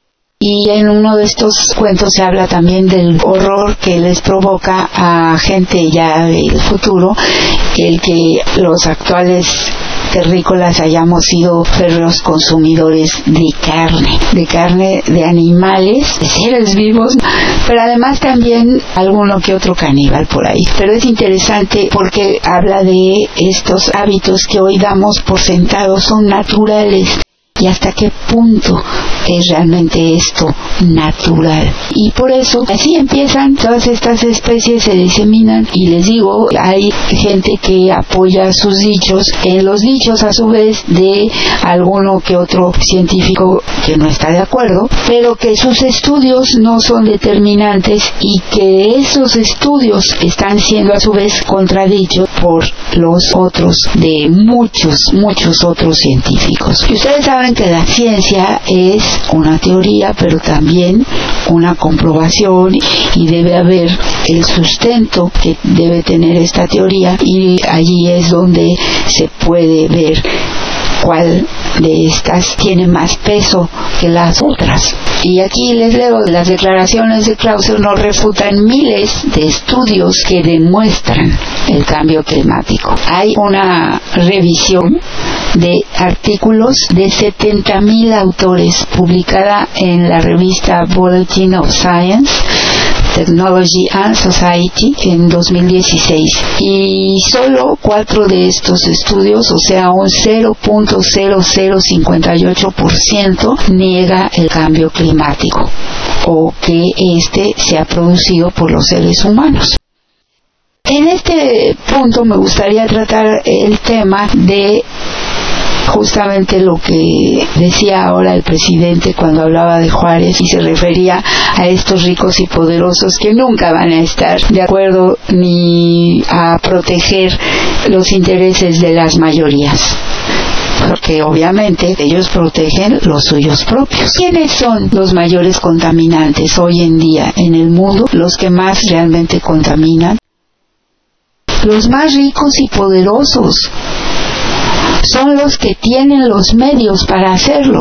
Y en uno de estos cuentos se habla también del horror que les provoca a gente ya del futuro el que los actuales terrícolas hayamos sido férreos consumidores de carne, de carne de animales, de seres vivos, pero además también alguno que otro caníbal por ahí. Pero es interesante porque habla de estos hábitos que hoy damos por sentados son naturales. Y hasta qué punto es realmente esto natural. Y por eso así empiezan todas estas especies, se diseminan, y les digo, hay gente que apoya sus dichos en los dichos a su vez de alguno que otro científico que no está de acuerdo, pero que sus estudios no son determinantes y que esos estudios están siendo a su vez contradichos por los otros de muchos, muchos otros científicos. Y ustedes saben que la ciencia es una teoría, pero también una comprobación, y debe haber el sustento que debe tener esta teoría, y allí es donde se puede ver cuál de estas tiene más peso que las otras. Y aquí les leo, las declaraciones de Clauser no refutan miles de estudios que demuestran el cambio climático. Hay una revisión de artículos de setenta mil autores publicada en la revista Bulletin of Science, Technology and Society en dos mil dieciséis, y solo cuatro de estos estudios, o sea un cero punto cero cero cincuenta y ocho por ciento, niega el cambio climático o que éste se ha producido por los seres humanos. En este punto me gustaría tratar el tema de justamente lo que decía ahora el presidente cuando hablaba de Juárez y se refería a estos ricos y poderosos que nunca van a estar de acuerdo ni a proteger los intereses de las mayorías, porque obviamente ellos protegen los suyos propios. ¿Quiénes son los mayores contaminantes hoy en día en el mundo? Los que más realmente contaminan, los más ricos y poderosos, son los que tienen los medios para hacerlo.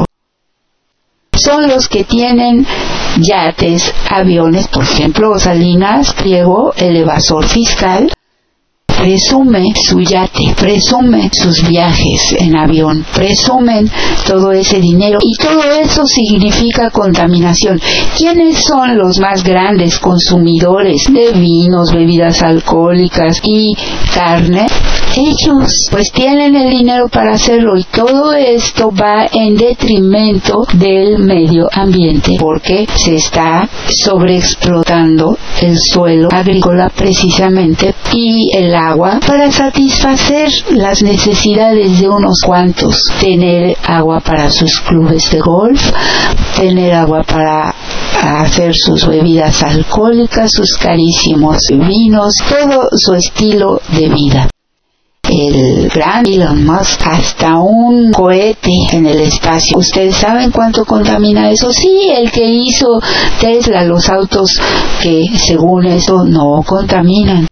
Son los que tienen yates, aviones. Por ejemplo, Salinas Pliego, el evasor fiscal, presume su yate, presume sus viajes en avión, presumen todo ese dinero, y todo eso significa contaminación. ¿Quiénes son los más grandes consumidores de vinos, bebidas alcohólicas y carne? Ellos, pues tienen el dinero para hacerlo, y todo esto va en detrimento del medio ambiente, porque se está sobreexplotando el suelo agrícola precisamente, y el agua para satisfacer las necesidades de unos cuantos. Tener agua para sus clubes de golf, tener agua para hacer sus bebidas alcohólicas, sus carísimos vinos, todo su estilo de vida. El gran Elon Musk, hasta un cohete en el espacio. ¿Ustedes saben cuánto contamina eso? Sí, el que hizo Tesla, los autos que según eso no contaminan.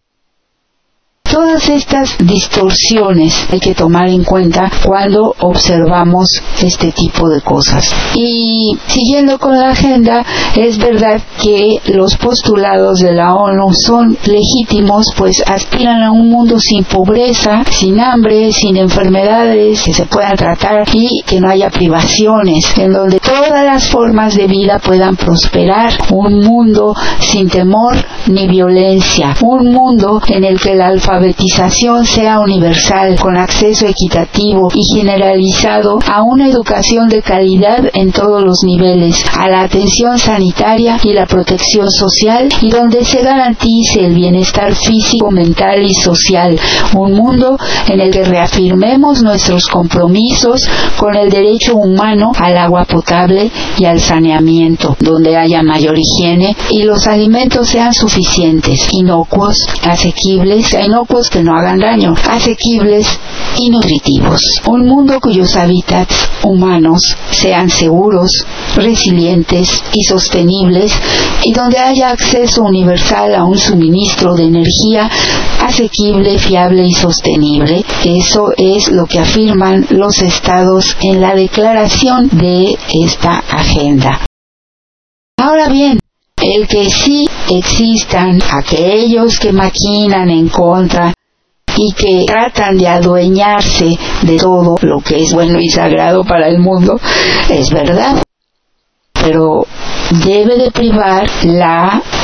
Todas estas distorsiones hay que tomar en cuenta cuando observamos este tipo de cosas. Y siguiendo con la agenda, es verdad que los postulados de la ONU son legítimos, pues aspiran a un mundo sin pobreza, sin hambre, sin enfermedades que se puedan tratar, y que no haya privaciones, en donde todas las formas de vida puedan prosperar. Un mundo sin temor ni violencia, un mundo en el que la alfabetización sea universal, con acceso equitativo y generalizado a una educación de calidad en todos los niveles, a la atención sanitaria y la protección social, y donde se garantice el bienestar físico, mental y social. Un mundo en el que reafirmemos nuestros compromisos con el derecho humano al agua potable y al saneamiento, donde haya mayor higiene y los alimentos sean suficientes, inocuos, asequibles, inocuos que no hagan daño, asequibles y nutritivos. Un mundo cuyos hábitats humanos sean seguros, resilientes y sostenibles, y donde haya acceso universal a un suministro de energía asequible, fiable y sostenible. Eso es lo que afirman los estados en la declaración de esta agenda. Ahora bien, el que sí existan aquellos que maquinan en contra y que tratan de adueñarse de todo lo que es bueno y sagrado para el mundo, es verdad, pero debe de privar la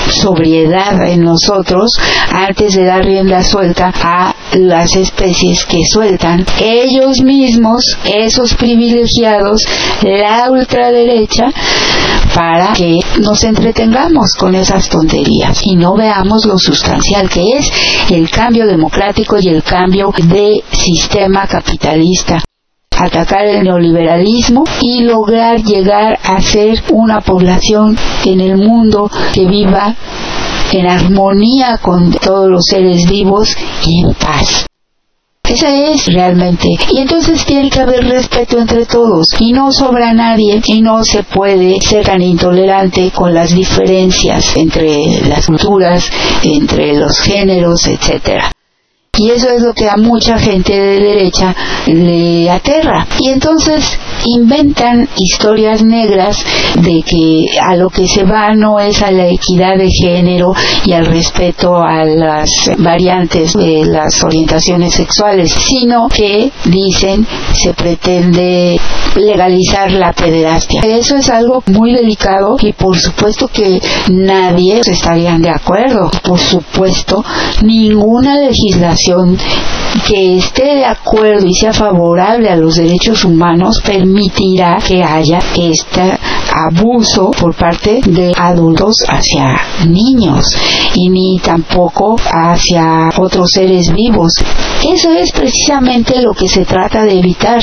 sobriedad en nosotros antes de dar rienda suelta a las especies que sueltan ellos mismos, esos privilegiados, la ultraderecha, para que nos entretengamos con esas tonterías y no veamos lo sustancial que es el cambio democrático y el cambio de sistema capitalista. Atacar el neoliberalismo y lograr llegar a ser una población en el mundo que viva en armonía con todos los seres vivos y en paz. Esa es realmente. Y entonces tiene que haber respeto entre todos. Y no sobra nadie. Y no se puede ser tan intolerante con las diferencias entre las culturas, entre los géneros, etcétera. Y eso es lo que a mucha gente de derecha le aterra. Y entonces inventan historias negras de que a lo que se va no es a la equidad de género y al respeto a las variantes de las orientaciones sexuales, sino que, dicen, se pretende legalizar la pederastia. Eso es algo muy delicado y por supuesto que nadie estarían de acuerdo. Por supuesto, ninguna legislación que esté de acuerdo y sea favorable a los derechos humanos permitirá que haya este abuso por parte de adultos hacia niños y ni tampoco hacia otros seres vivos. Eso es precisamente lo que se trata de evitar.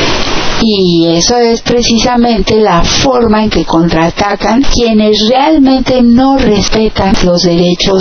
Y eso es precisamente la forma en que contraatacan quienes realmente no respetan los derechos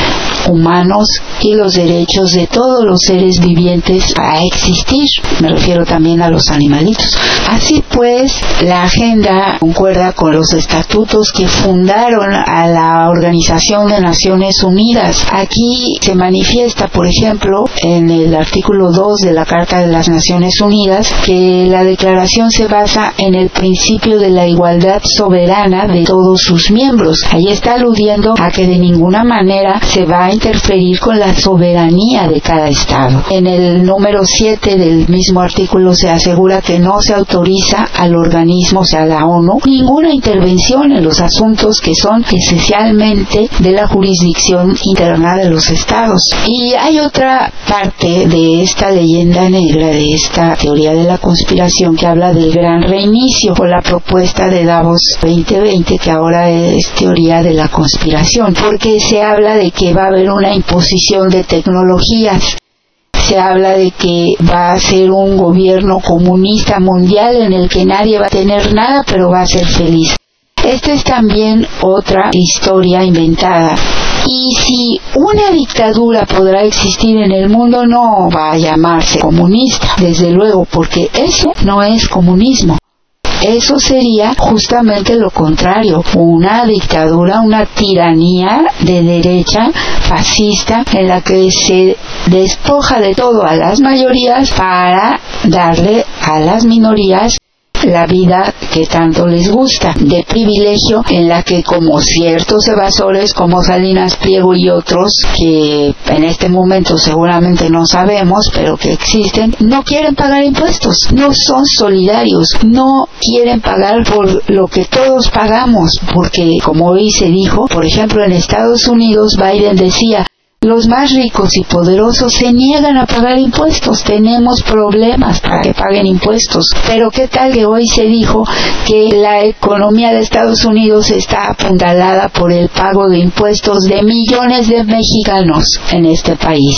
humanos y los derechos de todos los seres vivientes a existir. Me refiero también a los animalitos. Así pues, la agenda concuerda con los estatutos que fundaron a la Organización de Naciones Unidas. Aquí se manifiesta, por ejemplo, en el artículo dos de la Carta de las Naciones Unidas, que la declaración se basa en el principio de la igualdad soberana de todos sus miembros. Ahí está aludiendo a que de ninguna manera se va a interferir con la soberanía de cada estado. En el número siete del mismo artículo se asegura que no se autoriza al organismo, o sea, la ONU, ninguna intervención en los asuntos que son esencialmente de la jurisdicción interna de los estados. Y hay otra parte de esta leyenda negra, de esta teoría de la conspiración, que habla del gran reinicio, o la propuesta de Davos veinte veinte, que ahora es teoría de la conspiración, porque se habla de que va a haber una imposición de tecnologías. Se habla de que va a ser un gobierno comunista mundial en el que nadie va a tener nada, pero va a ser feliz. Esta es también otra historia inventada. Y si una dictadura podrá existir en el mundo, no va a llamarse comunista, desde luego, porque eso no es comunismo. Eso sería justamente lo contrario, una dictadura, una tiranía de derecha fascista en la que se despoja de todo a las mayorías para darle a las minorías la vida que tanto les gusta, de privilegio, en la que, como ciertos evasores como Salinas Pliego y otros que en este momento seguramente no sabemos, pero que existen, no quieren pagar impuestos, no son solidarios, no quieren pagar por lo que todos pagamos, porque, como hoy se dijo, por ejemplo, en Estados Unidos, Biden decía: los más ricos y poderosos se niegan a pagar impuestos. Tenemos problemas para que paguen impuestos. Pero ¿qué tal que hoy se dijo que la economía de Estados Unidos está apuntalada por el pago de impuestos de millones de mexicanos en este país?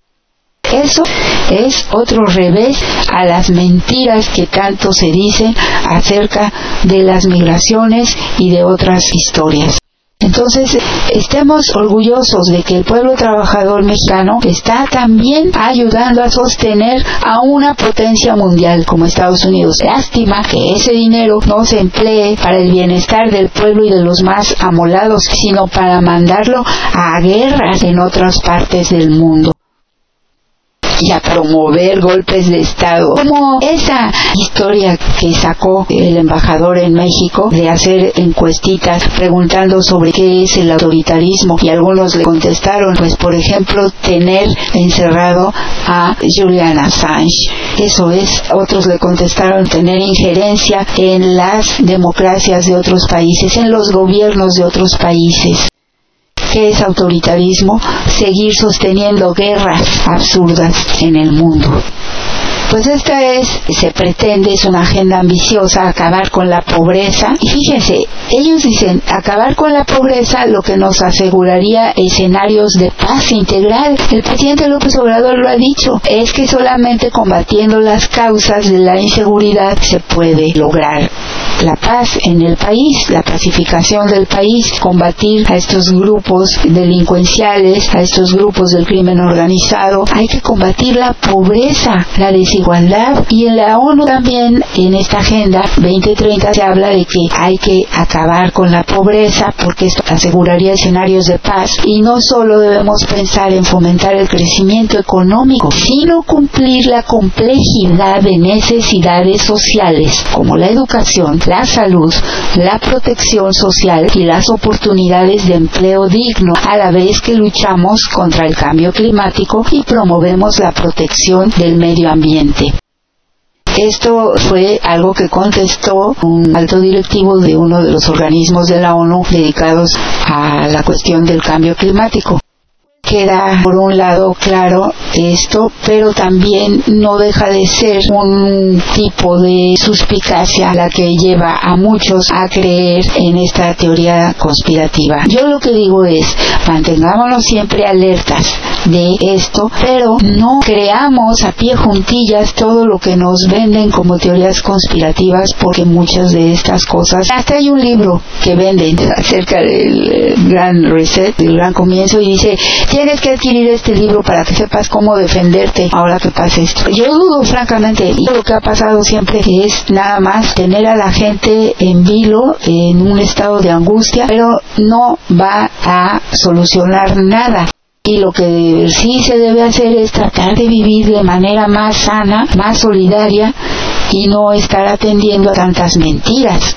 Eso es otro revés a las mentiras que tanto se dicen acerca de las migraciones y de otras historias. Entonces, estemos orgullosos de que el pueblo trabajador mexicano está también ayudando a sostener a una potencia mundial como Estados Unidos. Lástima que ese dinero no se emplee para el bienestar del pueblo y de los más amolados, sino para mandarlo a guerras en otras partes del mundo y a promover golpes de Estado, como esa historia que sacó el embajador en México de hacer encuestitas preguntando sobre qué es el autoritarismo, y algunos le contestaron, pues por ejemplo, tener encerrado a Julian Assange. Eso es. Otros le contestaron tener injerencia en las democracias de otros países, en los gobiernos de otros países. ¿Qué es autoritarismo? Seguir sosteniendo guerras absurdas en el mundo. Pues esta es, se pretende, es una agenda ambiciosa, acabar con la pobreza. Y fíjense, ellos dicen, acabar con la pobreza lo que nos aseguraría escenarios de paz integral. El presidente López Obrador lo ha dicho, es que solamente combatiendo las causas de la inseguridad se puede lograr la paz en el país, la pacificación del país, combatir a estos grupos delincuenciales, a estos grupos del crimen organizado. Hay que combatir la pobreza, la desigualdad, y en la ONU también, en esta agenda veinte treinta, se habla de que hay que acabar con la pobreza porque esto aseguraría escenarios de paz. Y no solo debemos pensar en fomentar el crecimiento económico, sino cumplir la complejidad de necesidades sociales como la educación, la salud, la protección social y las oportunidades de empleo digno, a la vez que luchamos contra el cambio climático y promovemos la protección del medio ambiente. Esto fue algo que contestó un alto directivo de uno de los organismos de la ONU dedicados a la cuestión del cambio climático. Queda por un lado claro esto, pero también no deja de ser un tipo de suspicacia la que lleva a muchos a creer en esta teoría conspirativa. Yo lo que digo es, mantengámonos siempre alertas de esto, pero no creamos a pie juntillas todo lo que nos venden como teorías conspirativas, porque muchas de estas cosas, hasta hay un libro que venden acerca del eh, gran reset, del gran comienzo, y dice, tienes que adquirir este libro para que sepas cómo defenderte ahora que pasa esto. Yo dudo francamente, y lo que ha pasado siempre es nada más tener a la gente en vilo, en un estado de angustia, pero no va a solucionar nada. Y lo que sí se debe hacer es tratar de vivir de manera más sana, más solidaria, y no estar atendiendo a tantas mentiras.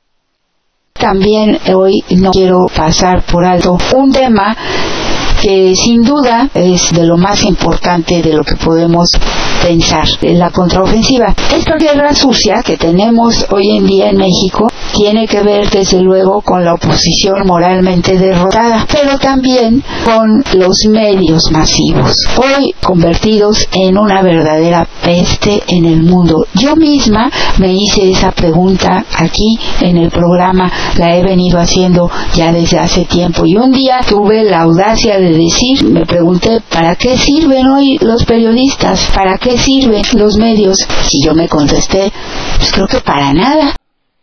También hoy no quiero pasar por alto un tema que sin duda es de lo más importante de lo que podemos pensar, la contraofensiva. Esta guerra sucia que tenemos hoy en día en México tiene que ver desde luego con la oposición moralmente derrotada, pero también con los medios masivos, hoy convertidos en una verdadera peste en el mundo. Yo misma me hice esa pregunta aquí en el programa, la he venido haciendo ya desde hace tiempo, y un día tuve la audacia de decir, me pregunté, ¿para qué sirven hoy los periodistas? ¿Para qué sirven los medios? Y yo me contesté, pues creo que para nada.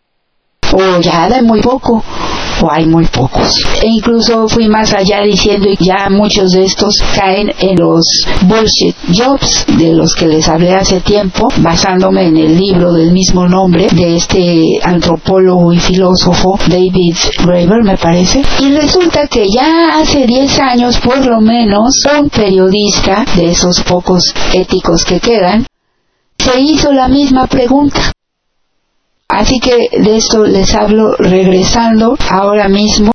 O ya hay muy poco, o hay muy pocos. E incluso fui más allá diciendo, ya muchos de estos caen en los bullshit jobs de los que les hablé hace tiempo, basándome en el libro del mismo nombre de este antropólogo y filósofo David Graeber, me parece. Y resulta que ya hace diez años por lo menos, un periodista de esos pocos éticos que quedan se hizo la misma pregunta. Así que de esto les hablo regresando ahora mismo.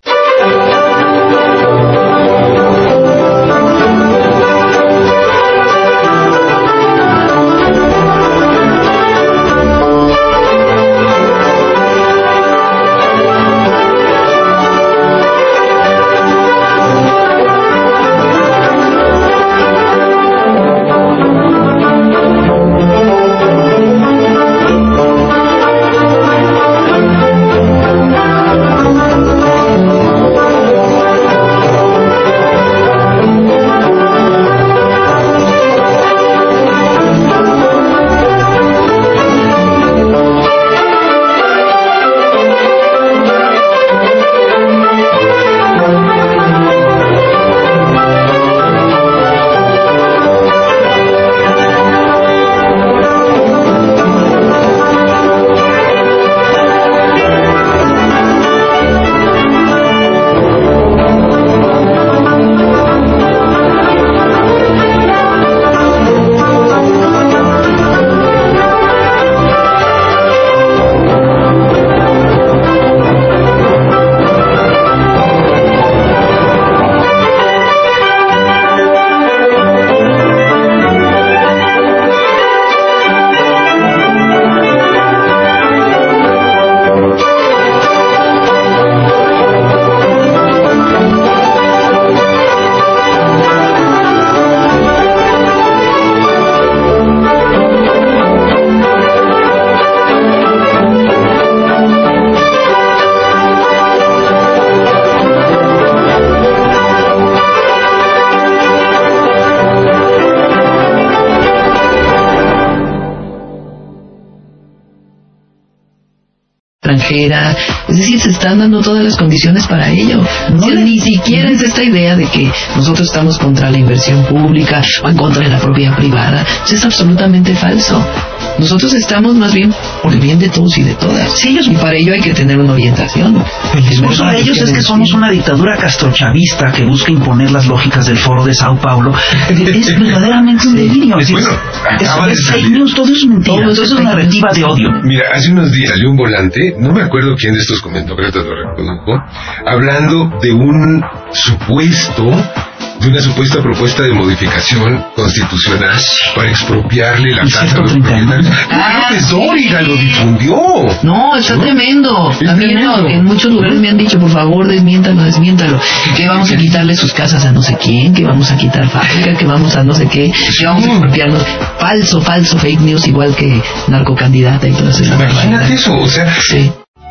extranjera, es decir, se están dando todas las condiciones para ello. No si, le... Ni siquiera es esta idea de que nosotros estamos contra la inversión pública o en contra de la propiedad privada, eso es absolutamente falso. Nosotros estamos más bien por el bien de todos y de todas. Sí, ellos... Y para ello hay que tener una orientación. El discurso de ellos es que somos una dictadura castrochavista que busca imponer las lógicas del Foro de Sao Paulo. Es verdaderamente un delirio. Es, bueno, acaba es, de es salir. fake news, todo es mentira. Todo eso es narrativa de odio. Mira, hace unos días salió un volante, no me acuerdo quién de estos comentó, pero te lo reconozco, hablando de un supuesto... de una supuesta propuesta de modificación constitucional para expropiarle la casa a los propietarios. Ah, López Dóriga lo difundió. No, está ¿no? tremendo. Es a mí tremendo. No, en muchos lugares me han dicho, por favor, desmiéntalo, desmiéntalo. Que vamos a quitarle sus casas a no sé quién, que vamos a quitar fábrica, que vamos a no sé qué, que vamos a expropiarnos. Falso, falso, fake news, igual que narcocandidata y todo eso. Imagínate eso, o sea... Sí.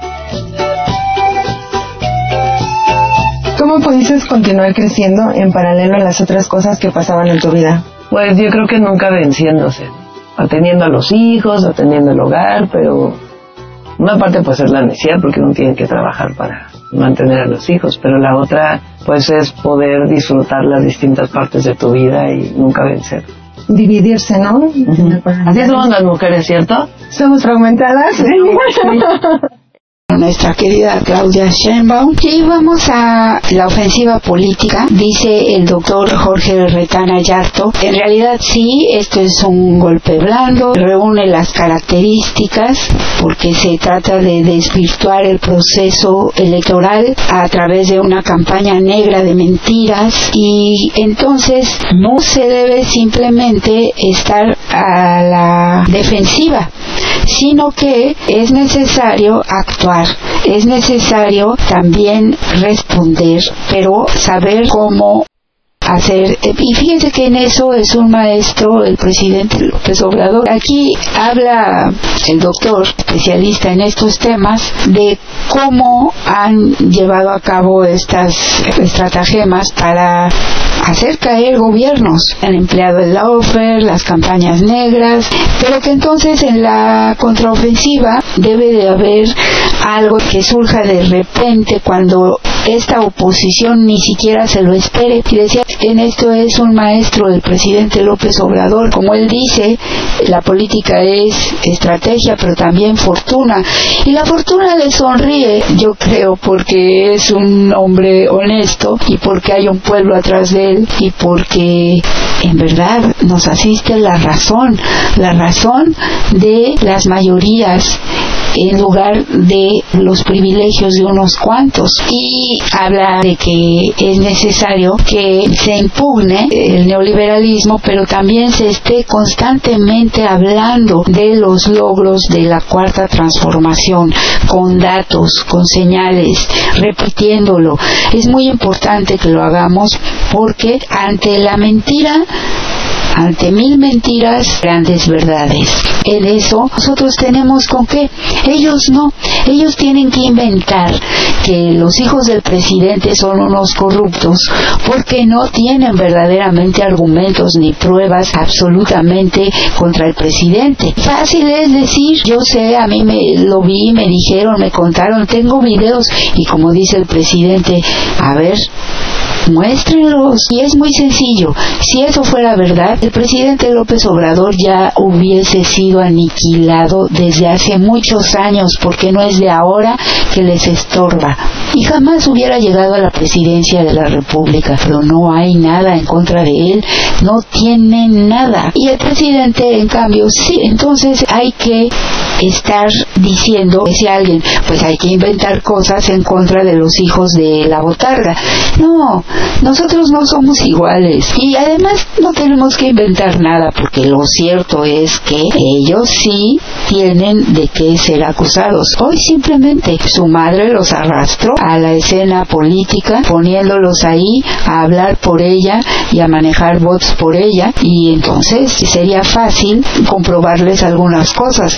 ¿Cómo pudiste continuar creciendo en paralelo a las otras cosas que pasaban en tu vida? Pues yo creo que nunca venciéndose, atendiendo a los hijos, atendiendo el hogar, pero una parte pues es la necesidad porque uno tiene que trabajar para mantener a los hijos, pero la otra pues es poder disfrutar las distintas partes de tu vida y nunca vencer. Dividirse, ¿no? Uh-huh. Así somos las mujeres, ¿cierto? Somos fragmentadas. Sí. Nuestra querida Claudia Sheinbaum. Y vamos a la ofensiva política, dice el doctor Jorge Retana Yarto. En realidad sí, esto es un golpe blando, reúne las características porque se trata de desvirtuar el proceso electoral a través de una campaña negra de mentiras, y entonces no se debe simplemente estar a la defensiva, sino que es necesario actuar. Es necesario también responder, pero saber cómo hacer. Y fíjense que en eso es un maestro el presidente López Obrador. Aquí habla el doctor, especialista en estos temas, de cómo han llevado a cabo estas estratagemas para hacer caer gobiernos. Han empleado el lawfare, las campañas negras, pero que entonces en la contraofensiva debe de haber algo que surja de repente cuando esta oposición ni siquiera se lo espere. Y decía, en esto es un maestro el presidente López Obrador. Como él dice, la política es estrategia, pero también fortuna. Y la fortuna le sonríe, yo creo, porque es un hombre honesto y porque hay un pueblo atrás de él y porque en verdad nos asiste la razón, la razón de las mayorías en lugar de los privilegios de unos cuantos. Y habla de que es necesario que se impugne el neoliberalismo, pero también se esté constantemente hablando de los logros de la cuarta transformación, con datos, con señales, repitiéndolo. Es muy importante que lo hagamos porque ante la mentira, ante mil mentiras, grandes verdades. En eso nosotros tenemos con qué. Ellos no. Ellos tienen que inventar que los hijos del presidente son unos corruptos porque no tienen verdaderamente argumentos ni pruebas absolutamente contra el presidente. Fácil es decir, yo sé, a mí me lo vi, me dijeron, me contaron, tengo videos, y como dice el presidente, a ver, muéstrenlos. Y es muy sencillo. Si eso fuera verdad, el presidente López Obrador ya hubiese sido aniquilado desde hace muchos años, porque no es de ahora que les estorba, y jamás hubiera llegado a la presidencia de la República. Pero no hay nada en contra de él, no tiene nada. Y el presidente, en cambio, sí. Entonces hay que estar diciendo, si alguien, pues hay que inventar cosas en contra de los hijos de la botarga. No, nosotros no somos iguales, y además no tenemos que inventar nada, porque lo cierto es que ellos sí tienen de qué ser acusados. Hoy simplemente su madre los arrastró a la escena política, poniéndolos ahí a hablar por ella y a manejar votos por ella, y entonces sería fácil comprobarles algunas cosas. No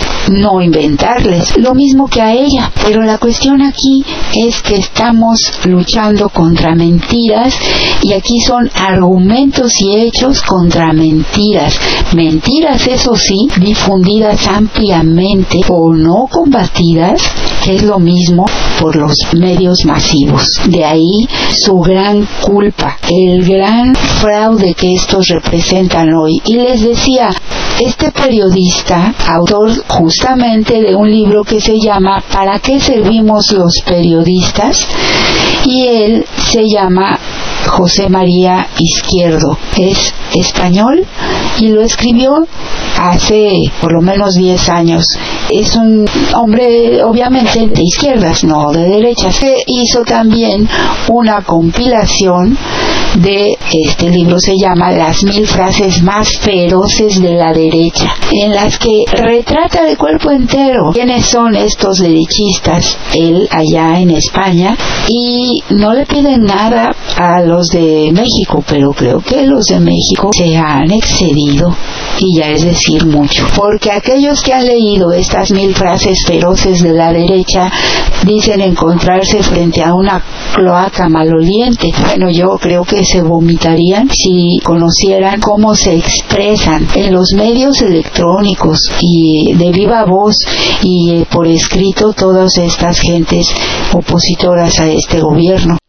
no inventarles, lo mismo que a ella. Pero la cuestión aquí es que estamos luchando contra mentiras, y aquí son argumentos y hechos contra mentiras. Mentiras, eso sí, difundidas ampliamente o no combatidas, que es lo mismo, por los medios masivos. De ahí su gran culpa, el gran fraude que estos representan hoy. Y les decía, este periodista, autor justamente de un libro que se llama ¿Para qué servimos los periodistas? Y él se llama José María Izquierdo, es español y lo escribió hace por lo menos diez años. Es un hombre obviamente de izquierdas, no de derechas. Se hizo también una compilación de este libro, se llama Las mil frases más feroces de la derecha, en las que retrata de cuerpo entero quiénes son estos derechistas, él allá en España, y no le piden nada a los de México, pero creo que los de México se han excedido, y ya es decir mucho, porque aquellos que han leído estas mil frases feroces de la derecha dicen encontrarse frente a una cloaca maloliente. Bueno, yo creo que se vomitarían si conocieran cómo se expresan en los medios electrónicos y de viva voz y eh, por escrito todas estas gentes opositoras a este gobierno.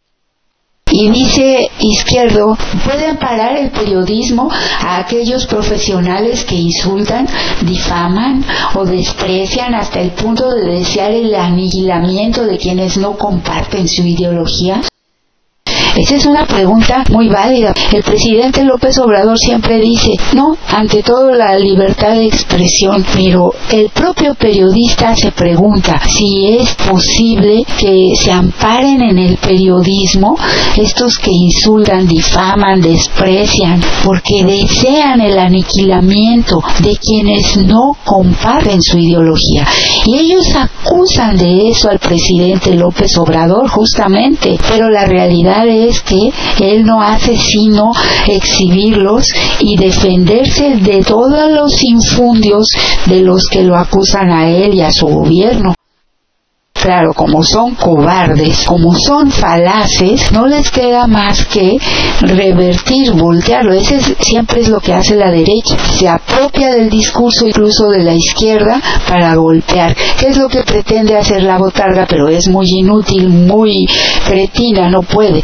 Y dice Izquierdo, ¿pueden parar el periodismo a aquellos profesionales que insultan, difaman o desprecian hasta el punto de desear el aniquilamiento de quienes no comparten su ideología? Esa es una pregunta muy válida. El presidente López Obrador siempre dice, no, ante todo la libertad de expresión, pero el propio periodista se pregunta si es posible que se amparen en el periodismo estos que insultan, difaman, desprecian, porque desean el aniquilamiento de quienes no comparten su ideología. Y ellos acusan de eso al presidente López Obrador justamente, pero la realidad es es que él no hace sino exhibirlos y defenderse de todos los infundios de los que lo acusan a él y a su gobierno. Claro, como son cobardes, como son falaces, no les queda más que revertir, voltearlo. Ese es, siempre es lo que hace la derecha. Se apropia del discurso incluso de la izquierda para golpear. ¿Qué es lo que pretende hacer la botarga? Pero es muy inútil, muy cretina, no puede.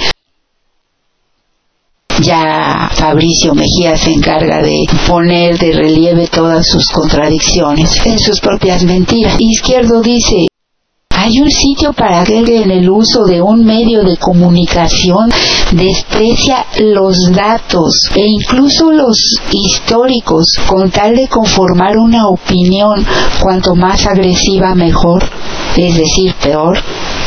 Ya Fabricio Mejía se encarga de poner de relieve todas sus contradicciones en sus propias mentiras. Izquierdo dice, hay un sitio para aquel que en el uso de un medio de comunicación desprecia los datos e incluso los históricos con tal de conformar una opinión cuanto más agresiva mejor, es decir, peor.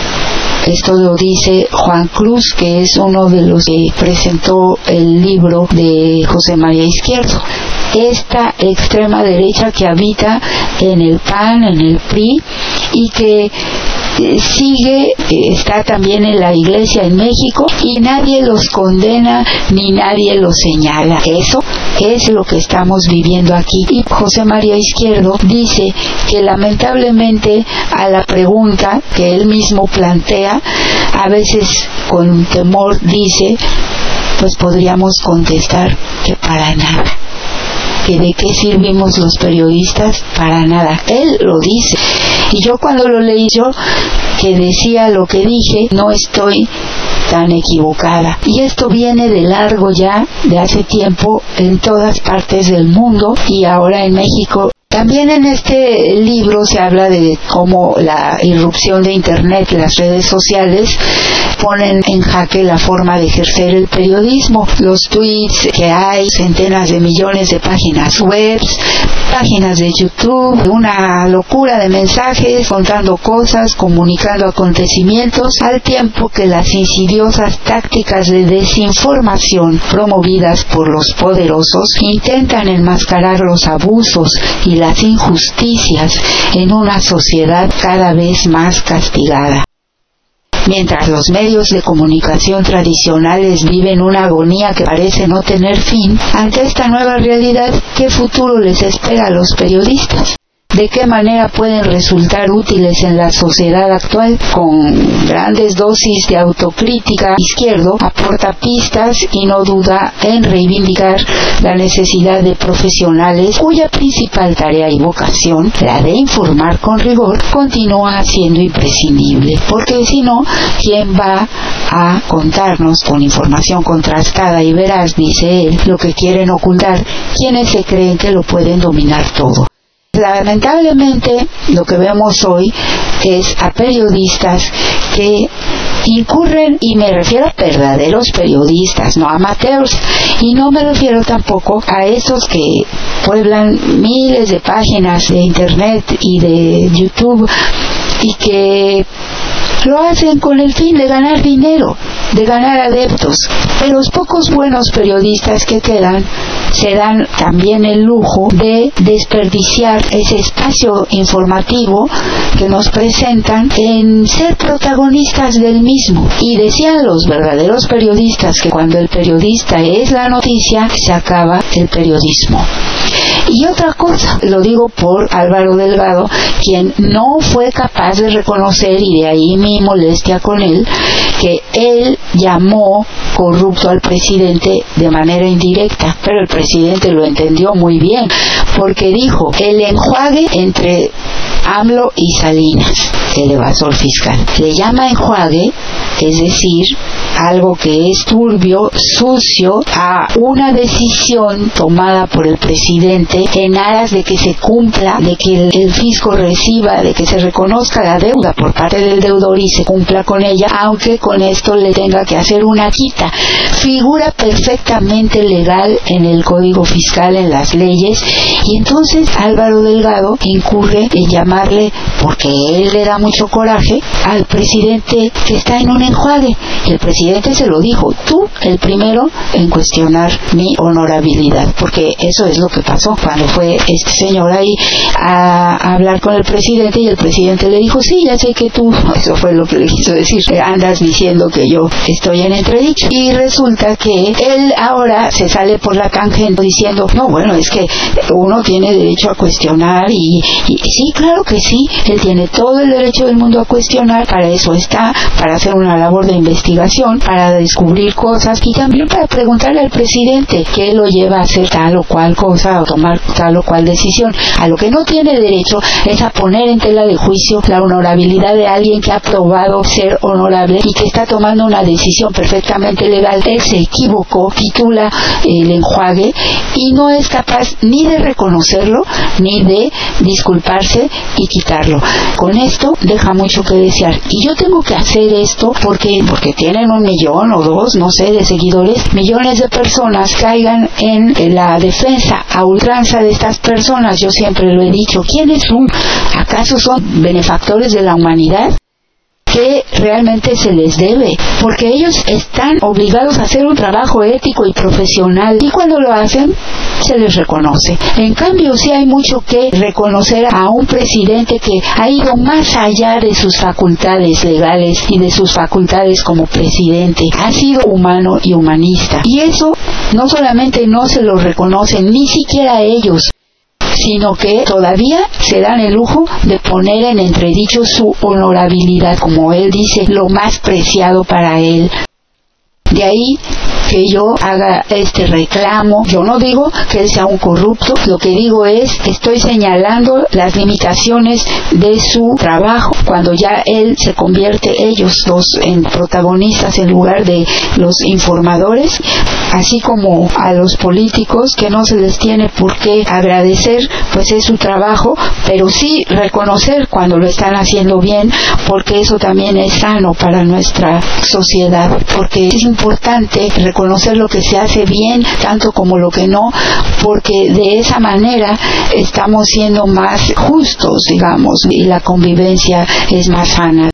Esto lo dice Juan Cruz, que es uno de los que presentó el libro de José María Izquierdo. Esta extrema derecha que habita en el P A N, en el P R I, y que sigue, está también en la iglesia en México, y nadie los condena ni nadie los señala. Eso es lo que estamos viviendo aquí. Y José María Izquierdo dice que lamentablemente a la pregunta que él mismo plantea, a veces con temor dice, pues podríamos contestar que para nada. ¿Que de qué servimos los periodistas? Para nada. Él lo dice. Y yo cuando lo leí, yo que decía lo que dije, no estoy tan equivocada. Y esto viene de largo ya, de hace tiempo, en todas partes del mundo y ahora en México. También en este libro se habla de cómo la irrupción de Internet, las redes sociales, ponen en jaque la forma de ejercer el periodismo. Los tweets que hay, centenas de millones de páginas web, páginas de YouTube, una locura de mensajes contando cosas, comunicando acontecimientos, al tiempo que las insidiosas tácticas de desinformación promovidas por los poderosos intentan enmascarar los abusos y las injusticias en una sociedad cada vez más castigada. Mientras los medios de comunicación tradicionales viven una agonía que parece no tener fin, ante esta nueva realidad, ¿qué futuro les espera a los periodistas? de qué manera pueden resultar útiles en la sociedad actual. Con grandes dosis de autocrítica, Izquierdo aporta pistas y no duda en reivindicar la necesidad de profesionales cuya principal tarea y vocación, la de informar con rigor, continúa siendo imprescindible, porque si no, ¿quién va a contarnos con información contrastada y veraz, dice él, lo que quieren ocultar quienes se creen que lo pueden dominar todo? Lamentablemente, lo que vemos hoy es a periodistas que incurren, y me refiero a verdaderos periodistas, no amateurs, y no me refiero tampoco a esos que pueblan miles de páginas de internet y de YouTube y que lo hacen con el fin de ganar dinero, de ganar adeptos. Pero los pocos buenos periodistas que quedan se dan también el lujo de desperdiciar ese espacio informativo que nos presentan en ser protagonistas del mismo. Y decían los verdaderos periodistas que cuando el periodista es la noticia, se acaba el periodismo. Y otra cosa, lo digo por Álvaro Delgado, quien no fue capaz de reconocer, y de ahí mi molestia con él, que él llamó corrupto al presidente de manera indirecta, pero el presidente lo entendió muy bien, porque dijo el enjuague entre AMLO y Salinas, el evasor fiscal. Le llama enjuague, es decir, algo que es turbio, sucio, a una decisión tomada por el presidente en aras de que se cumpla, de que el, el fisco reciba, de que se reconozca la deuda por parte del deudor y se cumpla con ella, aunque con esto le tenga que hacer una quita. Figura perfectamente legal en el Código Fiscal, en las leyes, y entonces Álvaro Delgado incurre en llamarle, porque él le da mucho coraje, al presidente que está en un enjuague. Y el presidente se lo dijo: tú el primero en cuestionar mi honorabilidad, porque eso es lo que pasó cuando fue este señor ahí a, a hablar con el presidente, y el presidente le dijo: sí, ya sé que tú, eso fue lo que le quiso decir, andas diciendo que yo estoy en entredicho. Y resulta que él ahora se sale por la tangente diciendo: no, bueno, es que uno tiene derecho a cuestionar, y, y sí, claro que sí, él tiene todo el derecho del mundo a cuestionar, para eso está, para hacer una labor de investigación, para descubrir cosas, y también para preguntarle al presidente qué lo lleva a hacer tal o cual cosa o tomar tal o cual decisión. A lo que no tiene derecho es a poner en tela de juicio la honorabilidad de alguien que ha probado ser honorable y que está tomando una decisión perfectamente legal. Él se equivocó, titula el enjuague, y no es capaz ni de reconocerlo ni de disculparse y quitarlo. Con esto deja mucho que desear, y yo tengo que hacer esto porque porque tienen un millón o dos, no sé, de seguidores. Millones de personas caigan en la defensa a ultranza de estas personas. Yo siempre lo he dicho: ¿quiénes son? ¿Acaso son benefactores de la humanidad? Que realmente se les debe, porque ellos están obligados a hacer un trabajo ético y profesional, y cuando lo hacen se les reconoce. En cambio, sí hay mucho que reconocer a un presidente que ha ido más allá de sus facultades legales y de sus facultades como presidente. Ha sido humano y humanista, y eso no solamente no se lo reconocen ni siquiera ellos, sino que todavía se dan el lujo de poner en entredicho su honorabilidad, como él dice, lo más preciado para él. De ahí que yo haga este reclamo. Yo no digo que él sea un corrupto, lo que digo es, estoy señalando las limitaciones de su trabajo, cuando ya él se convierte, ellos dos, en protagonistas en lugar de los informadores, así como a los políticos, que no se les tiene por qué agradecer, pues es su trabajo, pero sí reconocer cuando lo están haciendo bien, porque eso también es sano para nuestra sociedad, porque es importante reconocer lo que se hace bien, tanto como lo que no, porque de esa manera estamos siendo más justos, digamos, y la convivencia es más sana.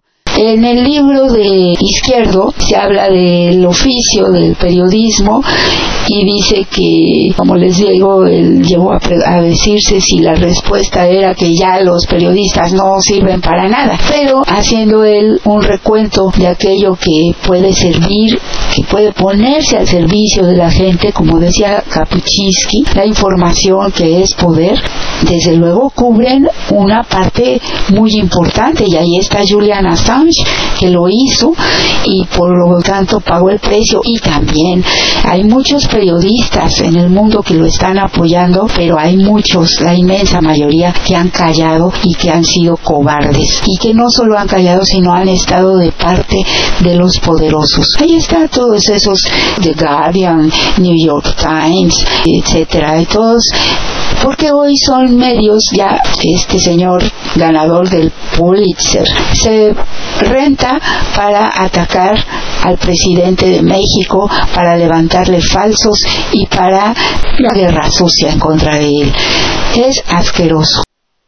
En el libro de Izquierdo se habla del oficio del periodismo y dice que, como les digo, él llegó a, a decirse si la respuesta era que ya los periodistas no sirven para nada, pero haciendo él un recuento de aquello que puede servir que puede ponerse al servicio de la gente, como decía Kapuscinski, la información que es poder, desde luego cubren una parte muy importante, y ahí está Julian Assange, que lo hizo y por lo tanto pagó el precio, y también hay muchos periodistas en el mundo que lo están apoyando, pero hay muchos, la inmensa mayoría, que han callado y que han sido cobardes, y que no solo han callado, sino han estado de parte de los poderosos. Ahí está todos esos, The Guardian, New York Times, etcétera, y todos, porque hoy son medios. Ya este señor ganador del Pulitzer se renta para atacar al presidente de México, para levantarle falsos y para la guerra sucia en contra de él. Es asqueroso.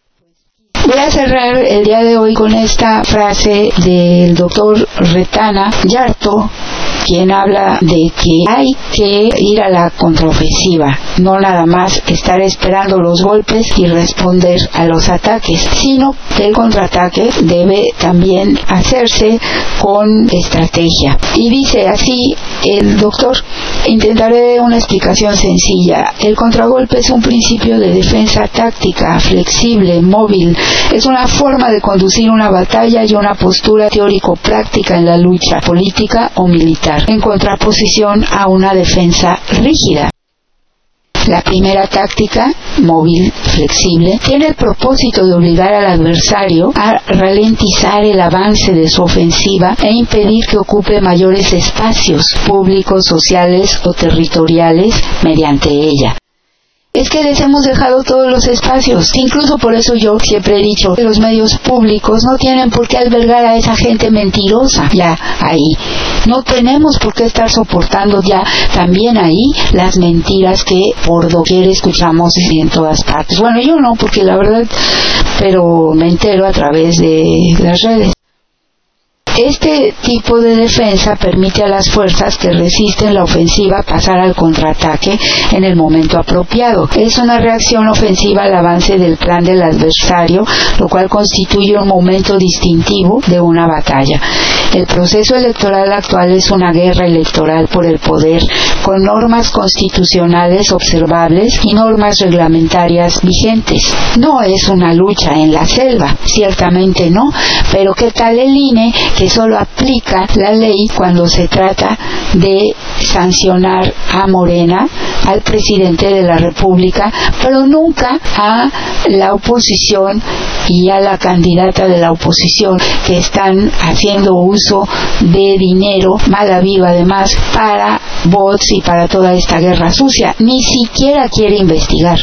Voy a cerrar el día de hoy con esta frase del doctor Retana Yarto, quien habla de que hay que ir a la contraofensiva, no nada más estar esperando los golpes y responder a los ataques, sino que el contraataque debe también hacerse con estrategia. Y dice así el doctor: intentaré una explicación sencilla. El contragolpe es un principio de defensa táctica, flexible, móvil. Es una forma de conducir una batalla y una postura teórico-práctica en la lucha política o militar, en contraposición a una defensa rígida. La primera táctica, móvil, flexible, tiene el propósito de obligar al adversario a ralentizar el avance de su ofensiva e impedir que ocupe mayores espacios públicos, sociales o territoriales mediante ella. Es que les hemos dejado todos los espacios. Incluso por eso yo siempre he dicho que los medios públicos no tienen por qué albergar a esa gente mentirosa ya ahí. No tenemos por qué estar soportando ya también ahí las mentiras que por doquier escuchamos en todas partes. Bueno, yo no, porque la verdad, pero me entero a través de las redes. Este tipo de defensa permite a las fuerzas que resisten la ofensiva pasar al contraataque en el momento apropiado. Es una reacción ofensiva al avance del plan del adversario, lo cual constituye un momento distintivo de una batalla. El proceso electoral actual es una guerra electoral por el poder, con normas constitucionales observables y normas reglamentarias vigentes. No es una lucha en la selva, ciertamente no, pero ¿qué tal el I N E, que solo aplica la ley cuando se trata de sancionar a Morena, al presidente de la República, pero nunca a la oposición y a la candidata de la oposición, que están haciendo uso de dinero mal habido además para bots y para toda esta guerra sucia? Ni siquiera quiere investigar.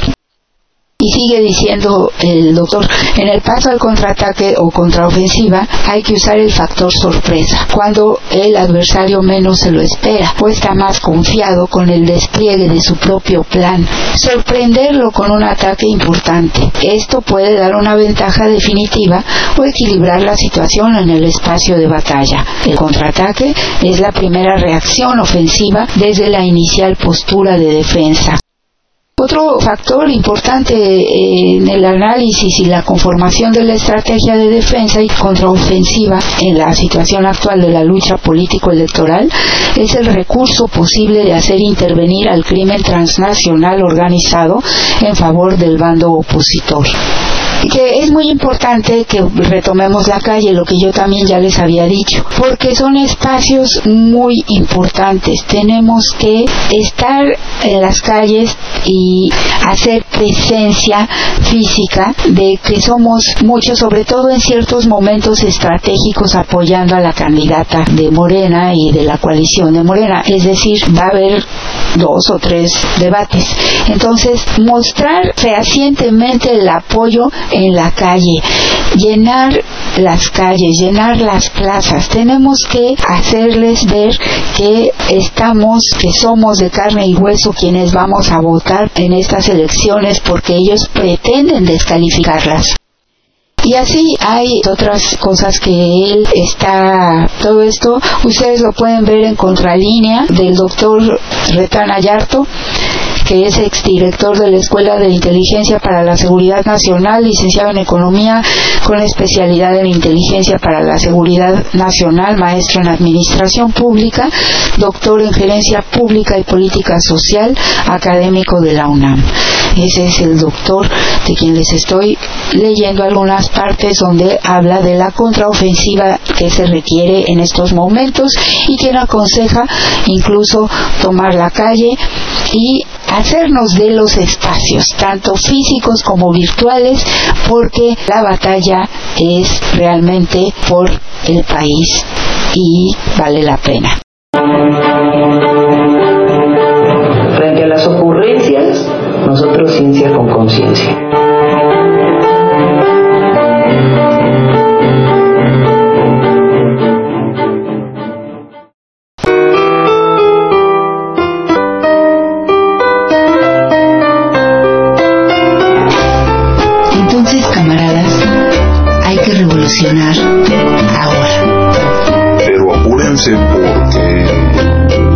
Y sigue diciendo el doctor: en el paso al contraataque o contraofensiva hay que usar el factor sorpresa, cuando el adversario menos se lo espera o está más confiado con el despliegue de su propio plan. Sorprenderlo con un ataque importante. Esto puede dar una ventaja definitiva o equilibrar la situación en el espacio de batalla. El contraataque es la primera reacción ofensiva desde la inicial postura de defensa. Otro factor importante en el análisis y la conformación de la estrategia de defensa y contraofensiva en la situación actual de la lucha político-electoral es el recurso posible de hacer intervenir al crimen transnacional organizado en favor del bando opositor. Que es muy importante que retomemos la calle, lo que yo también ya les había dicho, porque son espacios muy importantes. Tenemos que estar en las calles y hacer presencia física de que somos muchos, sobre todo en ciertos momentos estratégicos, apoyando a la candidata de Morena y de la coalición de Morena. Es decir, va a haber dos o tres debates. Entonces, mostrar fehacientemente el apoyo en la calle, llenar las calles, llenar las plazas. Tenemos que hacerles ver que estamos, que somos de carne y hueso quienes vamos a votar en estas elecciones, porque ellos pretenden descalificarlas. Y así hay otras cosas que él está, todo esto ustedes lo pueden ver en Contralínea del doctor Retana Yarto, que es exdirector de la Escuela de Inteligencia para la Seguridad Nacional, licenciado en Economía con especialidad en Inteligencia para la Seguridad Nacional, maestro en Administración Pública, doctor en Gerencia Pública y Política Social, académico de la UNAM. Ese es el doctor de quien les estoy leyendo algunas partes donde habla de la contraofensiva que se requiere en estos momentos y quien aconseja incluso tomar la calle y hacernos de los espacios, tanto físicos como virtuales, porque la batalla es realmente por el país y vale la pena. Frente a las ocurrencias, nosotros ciencia con conciencia. Entonces, camaradas, hay que revolucionar ahora. Pero apúrense porque